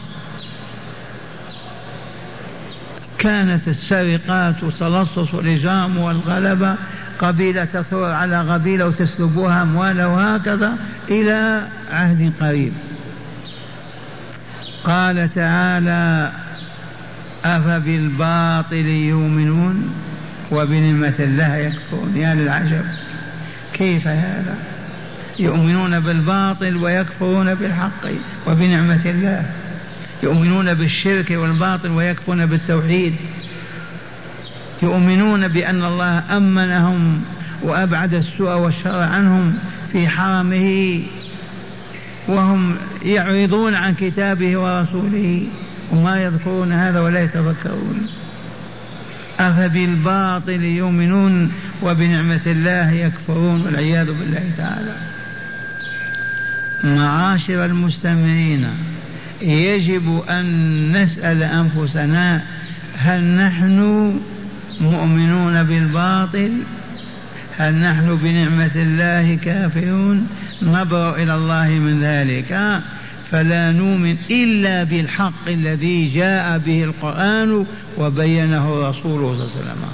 كانت السرقات وتلصص الإجرام والغلبة، قبيلة تثور على قبيلة وتسلبها أموالها وهكذا إلى عهد قريب. قال تعالى: أفبالباطل يؤمنون وبنعمة الله يكفرون. يا للعجب، كيف هذا؟ يؤمنون بالباطل ويكفرون بالحق وبنعمة الله، يؤمنون بالشرك والباطل ويكفرون بالتوحيد، يؤمنون بأن الله أمنهم وأبعد السوء والشر عنهم في حرمه، وهم يعرضون عن كتابه ورسوله وما يذكرون هذا ولا يتفكرون. أفبالباطل يؤمنون وبنعمة الله يكفرون، والعياذ بالله تعالى. معاشر المستمعين، يجب أن نسأل أنفسنا: هل نحن مؤمنون بالباطل؟ هل نحن بنعمة الله كافرون؟ نبرأ إلى الله من ذلك، فلا نؤمن إلا بالحق الذي جاء به القرآن وبينه رسوله صلى الله عليه وسلم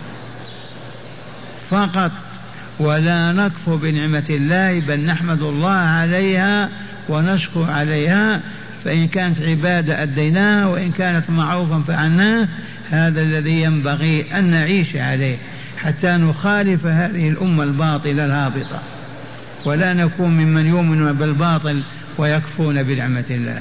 فقط، ولا نكفر بنعمة الله، بل نحمد الله عليها ونشكر عليها. فإن كانت عبادة أديناها، وإن كانت معروفا فعلناه. هذا الذي ينبغي أن نعيش عليه حتى نخالف هذه الأمة الباطلة الهابطة، ولا نكون ممن يؤمن بالباطل ويكفرون بنعمة الله.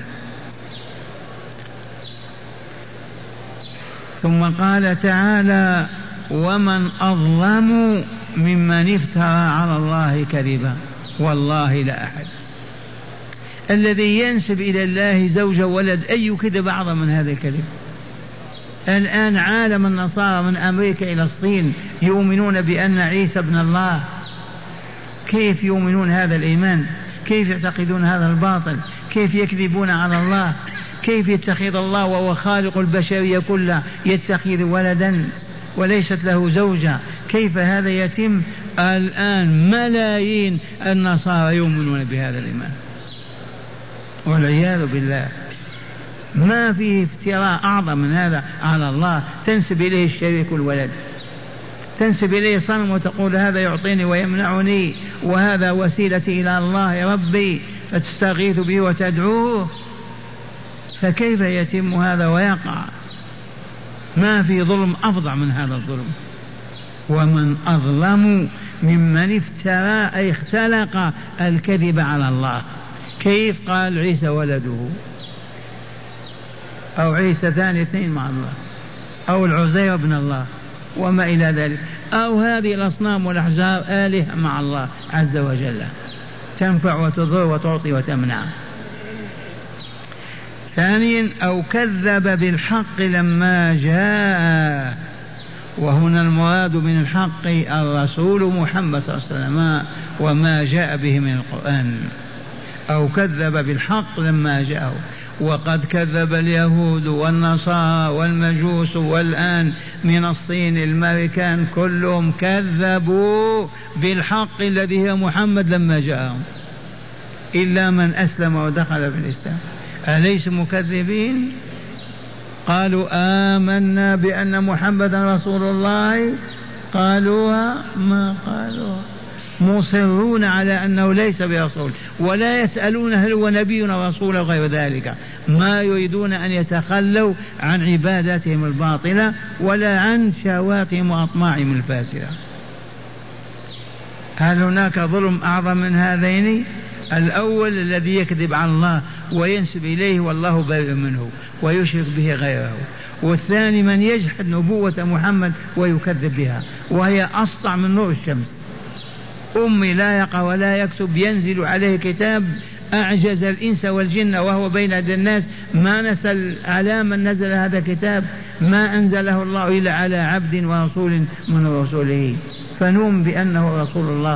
ثم قال تعالى: ومن أظلم ممن افترى على الله كذبا. والله لا أحد. الذي ينسب إلى الله زوج ولد، أي كذب أعظم من هذا الكذب؟ الآن عالم النصارى من أمريكا إلى الصين يؤمنون بأن عيسى ابن الله. كيف يؤمنون هذا الإيمان؟ كيف يعتقدون هذا الباطل؟ كيف يكذبون على الله؟ كيف يتخذ الله وهو خالق البشرية كلها يتخذ ولدا وليست له زوجة؟ كيف هذا يتم؟ الآن ملايين النصارى يؤمنون بهذا الإيمان، والعياذ بالله. ما فيه افتراء أعظم من هذا على الله. تنسب إليه الشريك الولد، تنسب إليه صنم وتقول هذا يعطيني ويمنعني وهذا وسيلتي إلى الله يا ربي، فتستغيث به وتدعوه. فكيف يتم هذا ويقع؟ ما في ظلم أفظع من هذا الظلم. ومن أظلم ممن افترى أي اختلق الكذب على الله. كيف؟ قال عيسى ولده، أو عيسى ثاني اثنين مع الله، أو العزير ابن الله وما إلى ذلك، أو هذه الأصنام والأحجار آلهة مع الله عز وجل، تنفع وتضر وتعطي وتمنع. ثانيا: أو كذب بالحق لما جاء. وهنا المراد من الحق الرسول محمد صلى الله عليه وسلم وما جاء به من القرآن. أو كذب بالحق لما جاءه. وقد كذب اليهود والنصارى والمجوس، والآن من الصين الأمريكان كلهم كذبوا بالحق الذي هو محمد لما جاءهم، إلا من أسلم ودخل في الإسلام. أليس مكذبين؟ قالوا آمنا بأن محمدا رسول الله، قالوها ما قالوها. مصرون على أنه ليس برسول، ولا يسألون هل هو نبي رسول غير ذلك، ما يريدون أن يتخلوا عن عباداتهم الباطلة ولا عن شهواتهم وأطماعهم الفاسدة. هل هناك ظلم أعظم من هذين؟ الأول الذي يكذب على الله وينسب إليه والله بريء منه ويشرك به غيره، والثاني من يجحد نبوة محمد ويكذب بها، وهي أسطع من نور الشمس. أمي لا يقرأ ولا يكتب، ينزل عليه كتاب أعجز الإنس والجن وهو بين يدي الناس، ما نسأل على من نزل هذا الكتاب، ما أنزله الله إلا على عبد ورسول من رسوله، فنؤمن بأنه رسول الله.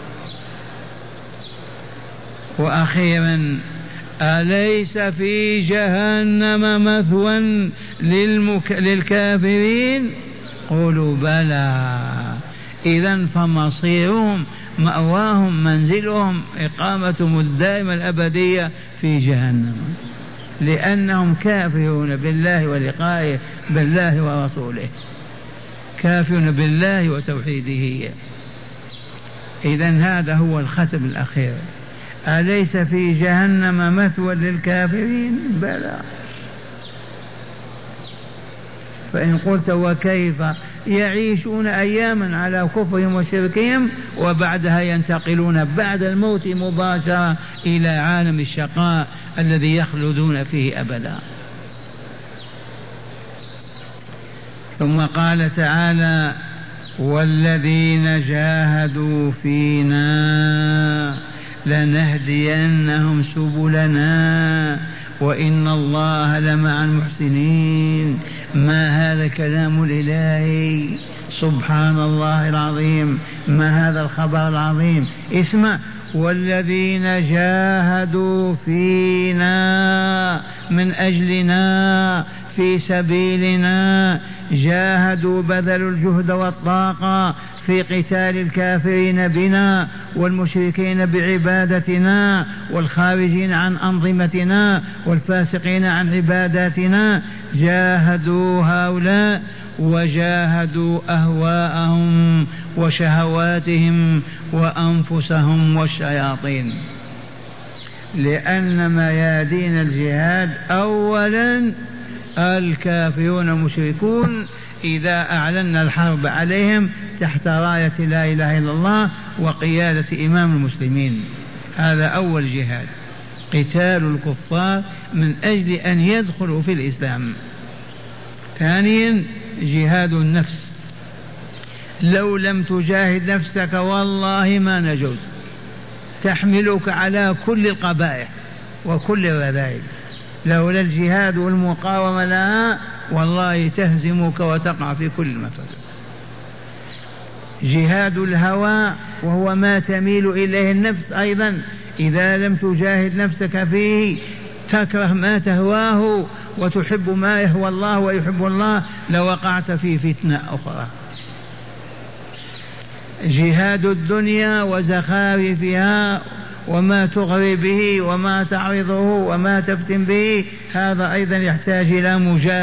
وأخيرا أليس في جهنم مثوى للكافرين؟ قولوا بلى. إذن فمصيرهم مأواهم منزلهم إقامتهم الدائمة الأبدية في جهنم، لأنهم كافرون بالله ولقائه بالله ورسوله، كافرون بالله وتوحيده. إذن هذا هو الختم الأخير. أليس في جهنم مثوى للكافرين؟ بلى. فإن قلت وكيف؟ يعيشون أياما على كفرهم وشركهم وبعدها ينتقلون بعد الموت مباشرة إلى عالم الشقاء الذي يخلدون فيه أبدا. ثم قال تعالى: والذين جاهدوا فينا لنهدينهم سبلنا وإن الله لمع المحسنين. ما هذا الكلام الإلهي؟ سبحان الله العظيم، ما هذا الخبر العظيم؟ اسمع: والذين جاهدوا فينا من أجلنا في سبيلنا، جاهدوا بذلوا الجهد والطاقة في قتال الكافرين بنا والمشركين بعبادتنا والخارجين عن أنظمتنا والفاسقين عن عباداتنا. جاهدوا هؤلاء وجاهدوا أهواءهم وشهواتهم وأنفسهم والشياطين، لأن ميادين الجهاد أولا الكافرون المشركون إذا أعلنا الحرب عليهم تحت راية لا إله إلا الله وقيادة إمام المسلمين. هذا أول جهاد، قتال الكفار من أجل أن يدخلوا في الإسلام. ثانيا جهاد النفس، لو لم تجاهد نفسك والله ما نجوت، تحملك على كل القبائح وكل الرذائل، لولا الجهاد والمقاومة لها والله تهزمك وتقع في كل المفاسد. جهاد الهوى وهو ما تميل إليه النفس أيضا، إذا لم تجاهد نفسك فيه تكره ما تهواه وتحب ما يهوى الله ويحب الله لوقعت في فتنة أخرى. جهاد الدنيا وزخارفها وما تغري به وما تعرضه وما تفتن به، هذا أيضا يحتاج إلى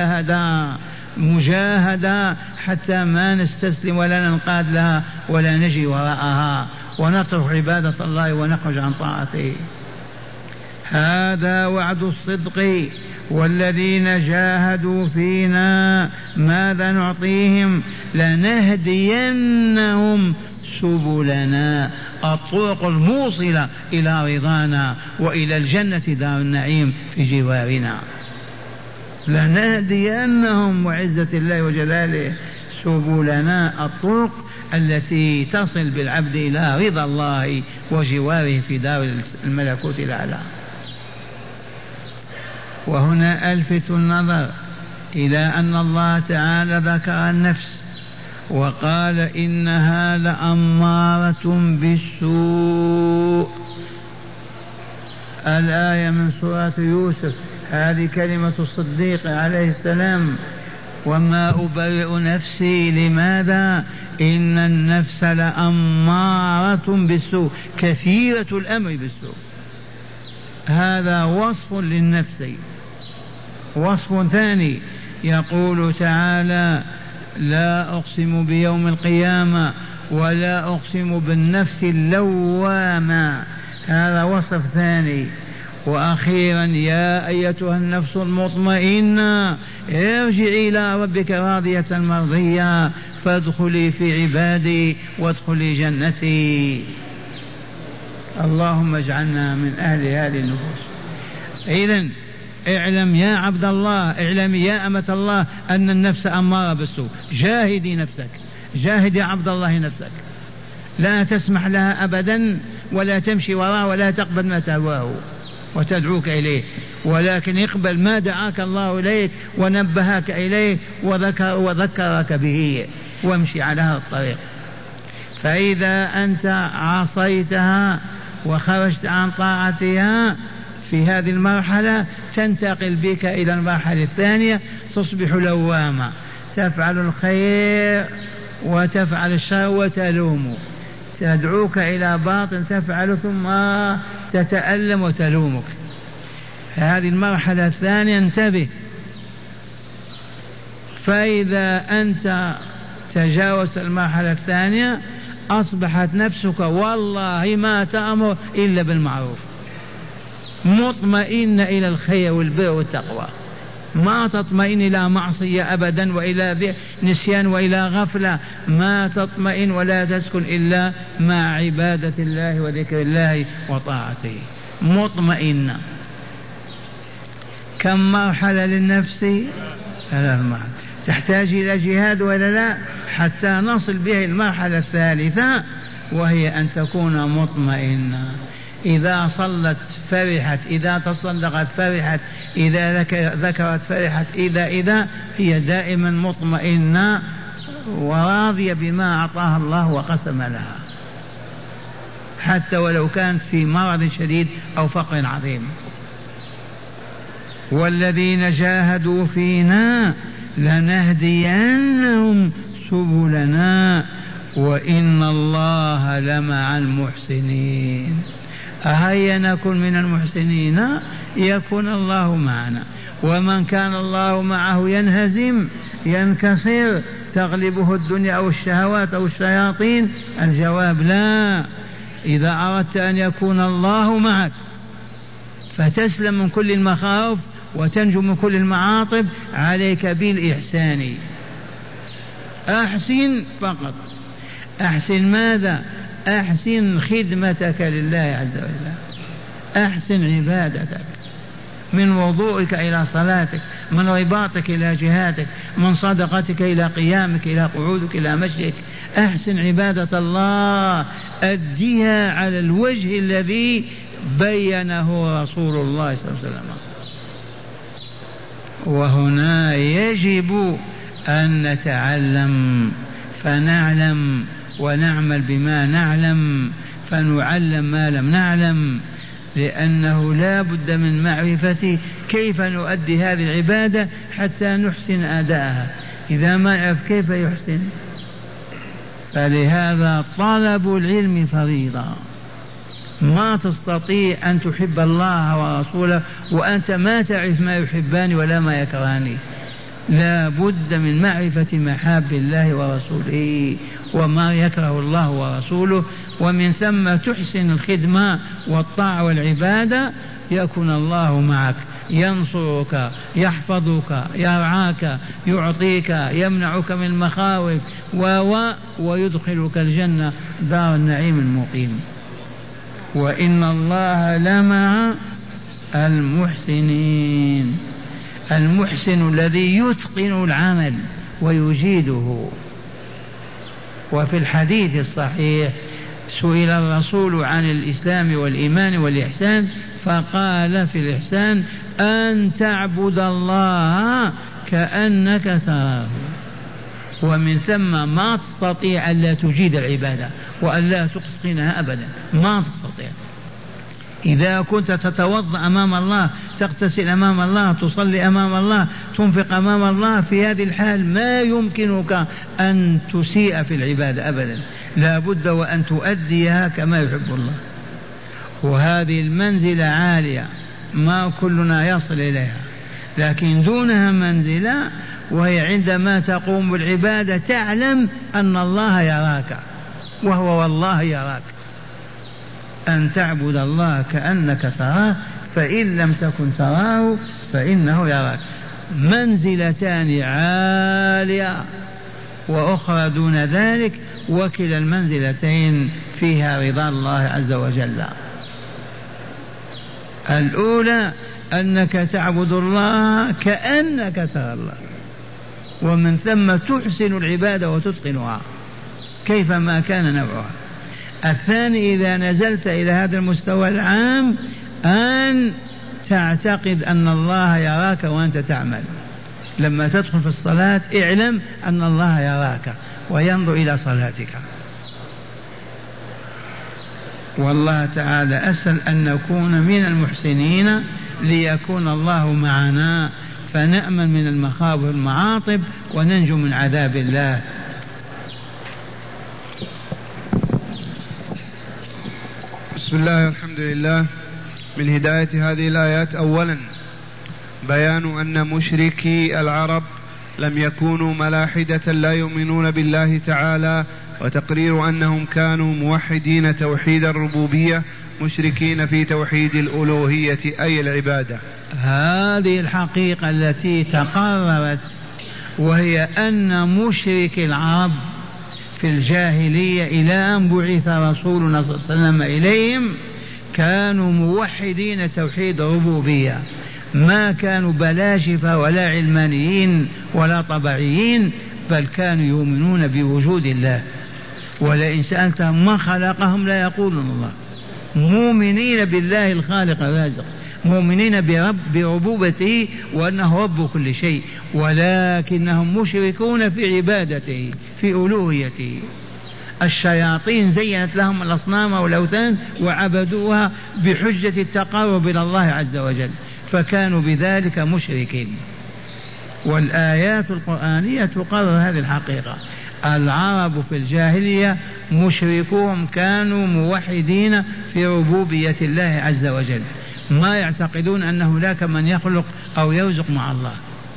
مجاهدة حتى ما نستسلم ولا ننقاد لها ولا نجي وراءها ونترك عبادة الله ونخرج عن طاعته. هذا وعد الصدق. والذين جاهدوا فينا ماذا نعطيهم؟ لنهدينهم سبلنا، الطرق الموصلة إلى رضانا وإلى الجنة دار النعيم في جوارنا. لنهدينهم وعزة الله وجلاله سبلنا، الطرق التي تصل بالعبد إلى رضا الله وجواره في دار الملكوت الأعلى. وهنا ألفت النظر إلى أن الله تعالى ذكر النفس وقال إنها لأمارة بالسوء. الآية من سورة يوسف، هذه كلمة الصديق عليه السلام: وما أبرئ نفسي. لماذا؟ إن النفس لأمارة بالسوء، كثيرة الأمر بالسوء. هذا وصف للنفس. وصف ثاني يقول تعالى: لا أقسم بيوم القيامة ولا أقسم بالنفس اللوامة، هذا وصف ثاني. وأخيرا يا أيتها النفس المطمئنة ارجعي إلى ربك راضية مرضية فادخلي في عبادي وادخلي جنتي. اللهم اجعلنا من أهل هذه النفوس. إذن اعلم يا عبد الله، اعلمي يا أمة الله أن النفس أمارة بالسوء. جاهدي نفسك، جاهدي يا عبد الله نفسك، لا تسمح لها أبدا ولا تمشي وراء ولا تقبل ما تهواه وتدعوك إليه، ولكن اقبل ما دعاك الله إليه ونبهك إليه وذكرك به وامشي على هذا الطريق. فإذا أنت عصيتها وخرجت عن طاعتها في هذه المرحلة تنتقل بك إلى المرحلة الثانية، تصبح لوامة، تفعل الخير وتفعل الشر وتلوم، تدعوك إلى باطل تفعل ثم تتألم وتلومك. هذه المرحلة الثانية انتبه. فإذا أنت تجاوزت المرحلة الثانية أصبحت نفسك والله ما تأمر إلا بالمعروف، مطمئن إلى الخير والبر والتقوى، ما تطمئن إلى معصية أبدا وإلى نسيان وإلى غفلة، ما تطمئن ولا تسكن إلا مع عبادة الله وذكر الله وطاعته، مطمئنة. كم مرحلة للنفس؟ 3 مرحلة. تحتاج إلى جهاد ولا لا حتى نصل به المرحلة الثالثة، وهي أن تكون مطمئنة. إذا صلت فرحت، إذا تصدقت فرحت، إذا ذكرت فرحت، إذا هي دائما مطمئنة وراضية بما أعطاها الله وقسم لها، حتى ولو كانت في مرض شديد أو فقر عظيم. والذين جاهدوا فينا لنهدينهم سبلنا وإن الله لمع المحسنين. أهيا نكن من المحسنين يكون الله معنا، ومن كان الله معه ينهزم ينكسر تغلبه الدنيا أو الشهوات أو الشياطين. الجواب لا. إذا أردت أن يكون الله معك فتسلم من كل المخاوف وتنجو من كل المعاطب عليك بالإحسان. أحسن فقط. أحسن ماذا؟ أحسن خدمتك لله عز وجل، أحسن عبادتك، من وضوءك إلى صلاتك، من رباطك إلى جهادك، من صدقتك إلى قيامك، إلى قعودك، إلى مشيك. أحسن عبادة الله، أديها على الوجه الذي بينه رسول الله صلى الله عليه وسلم. وهنا يجب أن نتعلم فنعلم ونعمل بما نعلم، فنعلم ما لم نعلم، لأنه لا بد من معرفة كيف نؤدي هذه العبادة حتى نحسن أداءها. إذا ما عرف كيف يحسن؟ فلهذا طلب العلم فريضة. ما تستطيع أن تحب الله ورسوله وأنت ما تعرف ما يحبان ولا ما يكرهان. لا بد من معرفة محاب الله ورسوله وما يكره الله ورسوله، ومن ثم تحسن الخدمة والطاعة والعبادة، يكون الله معك، ينصرك، يحفظك، يرعاك، يعطيك، يمنعك من المخاوف ويدخلك الجنة دار النعيم المقيم. وإن الله لمع المحسنين. المحسن الذي يتقن العمل ويجيده. وفي الحديث الصحيح سئل الرسول عن الإسلام والإيمان والإحسان فقال في الإحسان أن تعبد الله كأنك تراه، ومن ثم ما تستطيع ألا تجيد العبادة وألا تتقنها أبدا، ما تستطيع. إذا كنت تتوضأ أمام الله، تغتسل أمام الله، تصلي أمام الله، تنفق أمام الله، في هذه الحال ما يمكنك أن تسيء في العبادة أبدا، لا بد وأن تؤديها كما يحب الله. وهذه المنزلة عالية ما كلنا يصل إليها، لكن دونها منزلة، وهي عندما تقوم بالعبادة تعلم أن الله يراك وهو والله يراك. أن تعبد الله كأنك تراه، فإن لم تكن تراه فإنه يراك. منزلتان عالية وأخرى دون ذلك، وكلا المنزلتين فيها رضا الله عز وجل. الأولى أنك تعبد الله كأنك ترى الله، ومن ثم تحسن العبادة وتتقنها كيفما كان نوعها. الثاني إذا نزلت إلى هذا المستوى العام أن تعتقد أن الله يراك وأنت تعمل. لما تدخل في الصلاة اعلم أن الله يراك وينظر إلى صلاتك. والله تعالى أسأل أن نكون من المحسنين ليكون الله معنا، فنأمن من المخاوف والمعاطب وننجو من عذاب الله. بسم الله والحمد لله. من هداية هذه الآيات أولا بيان أن مشركي العرب لم يكونوا ملاحدة لا يؤمنون بالله تعالى، وتقرير أنهم كانوا موحدين توحيد الربوبية مشركين في توحيد الألوهية أي العبادة. هذه الحقيقة التي تقررت، وهي أن مشرك العرب في الجاهلية إلى أن بعث رسولنا صلى الله عليه وسلم إليهم كانوا موحدين توحيد الربوبية، ما كانوا بلاشفة ولا علمانيين ولا طبيعيين، بل كانوا يؤمنون بوجود الله. ولئن سألتهم من خلقهم لا يقولون الله. مؤمنين بالله الخالق الرازق، مؤمنين بربوبته وأنه رب كل شيء، ولكنهم مشركون في عبادته في ألوهيته. الشياطين زينت لهم الأصنام والأوثان وعبدوها بحجة التقرب إلى الله عز وجل، فكانوا بذلك مشركين. والآيات القرآنية تقرر هذه الحقيقة. العرب في الجاهلية مشركوهم كانوا موحدين في ربوبية الله عز وجل، ما يعتقدون أن هناك من يخلق أو يرزق مع الله،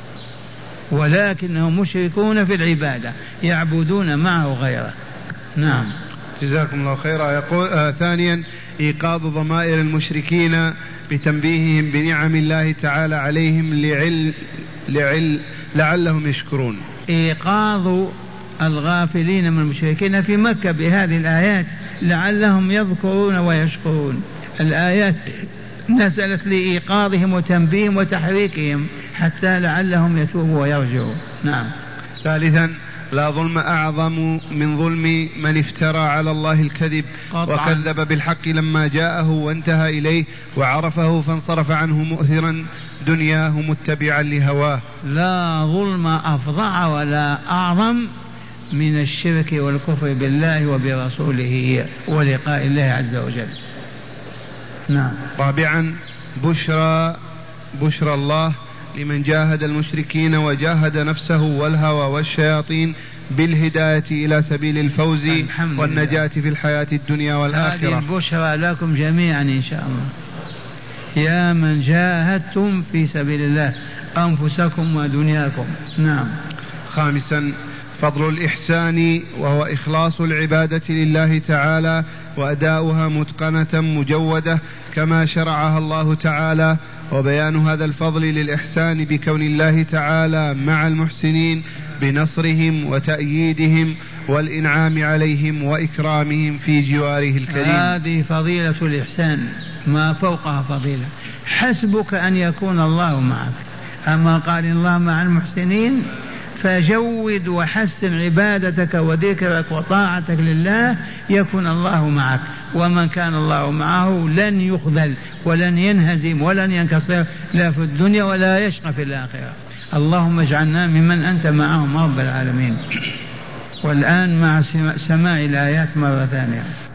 ولكنهم مشركون في العبادة يعبدون معه غيره. نعم. جزاكم الله خيرا. يقول ثانيا إيقاظ ضمائر المشركين بتنبيههم بنعم الله تعالى عليهم لعلهم يشكرون. إيقاظ الغافلين من المشركين في مكة بهذه الآيات لعلهم يذكرون ويشكرون. الآيات نزلت لإيقاظهم وتنبيههم وتحريكهم حتى لعلهم يتوبوا ويرجعوا. نعم. ثالثا لا ظلم أعظم من ظلم من افترى على الله الكذب وكذب بالحق لما جاءه وانتهى إليه وعرفه فانصرف عنه مؤثرا دنياه متبعا لهواه. لا ظلم أفظع ولا أعظم من الشرك والكفر بالله وبرسوله ولقاء الله عز وجل. نعم. رابعا بشرى الله لمن جاهد المشركين وجاهد نفسه والهوى والشياطين بالهداية إلى سبيل الفوز والنجاة في الحياة الدنيا والآخرة. هذه البشرى لكم جميعا إن شاء الله يا من جاهدتم في سبيل الله أنفسكم ودنياكم. نعم. خامسا فضل الإحسان وهو إخلاص العبادة لله تعالى وأداؤها متقنة مجودة كما شرعها الله تعالى، وبيان هذا الفضل للإحسان بكون الله تعالى مع المحسنين بنصرهم وتأييدهم والإنعام عليهم وإكرامهم في جواره الكريم. هذه فضيلة الإحسان ما فوقها فضيلة. حسبك أن يكون الله معك، أما قال الله مع المحسنين فجود وحسن عبادتك وذكرك وطاعتك لله يكون الله معك، ومن كان الله معه لن يخذل ولن ينهزم ولن ينكسر لا في الدنيا ولا يشقى في الآخرة. اللهم اجعلنا ممن أنت معهم رب العالمين. والآن مع سماع الآيات مرة ثانية.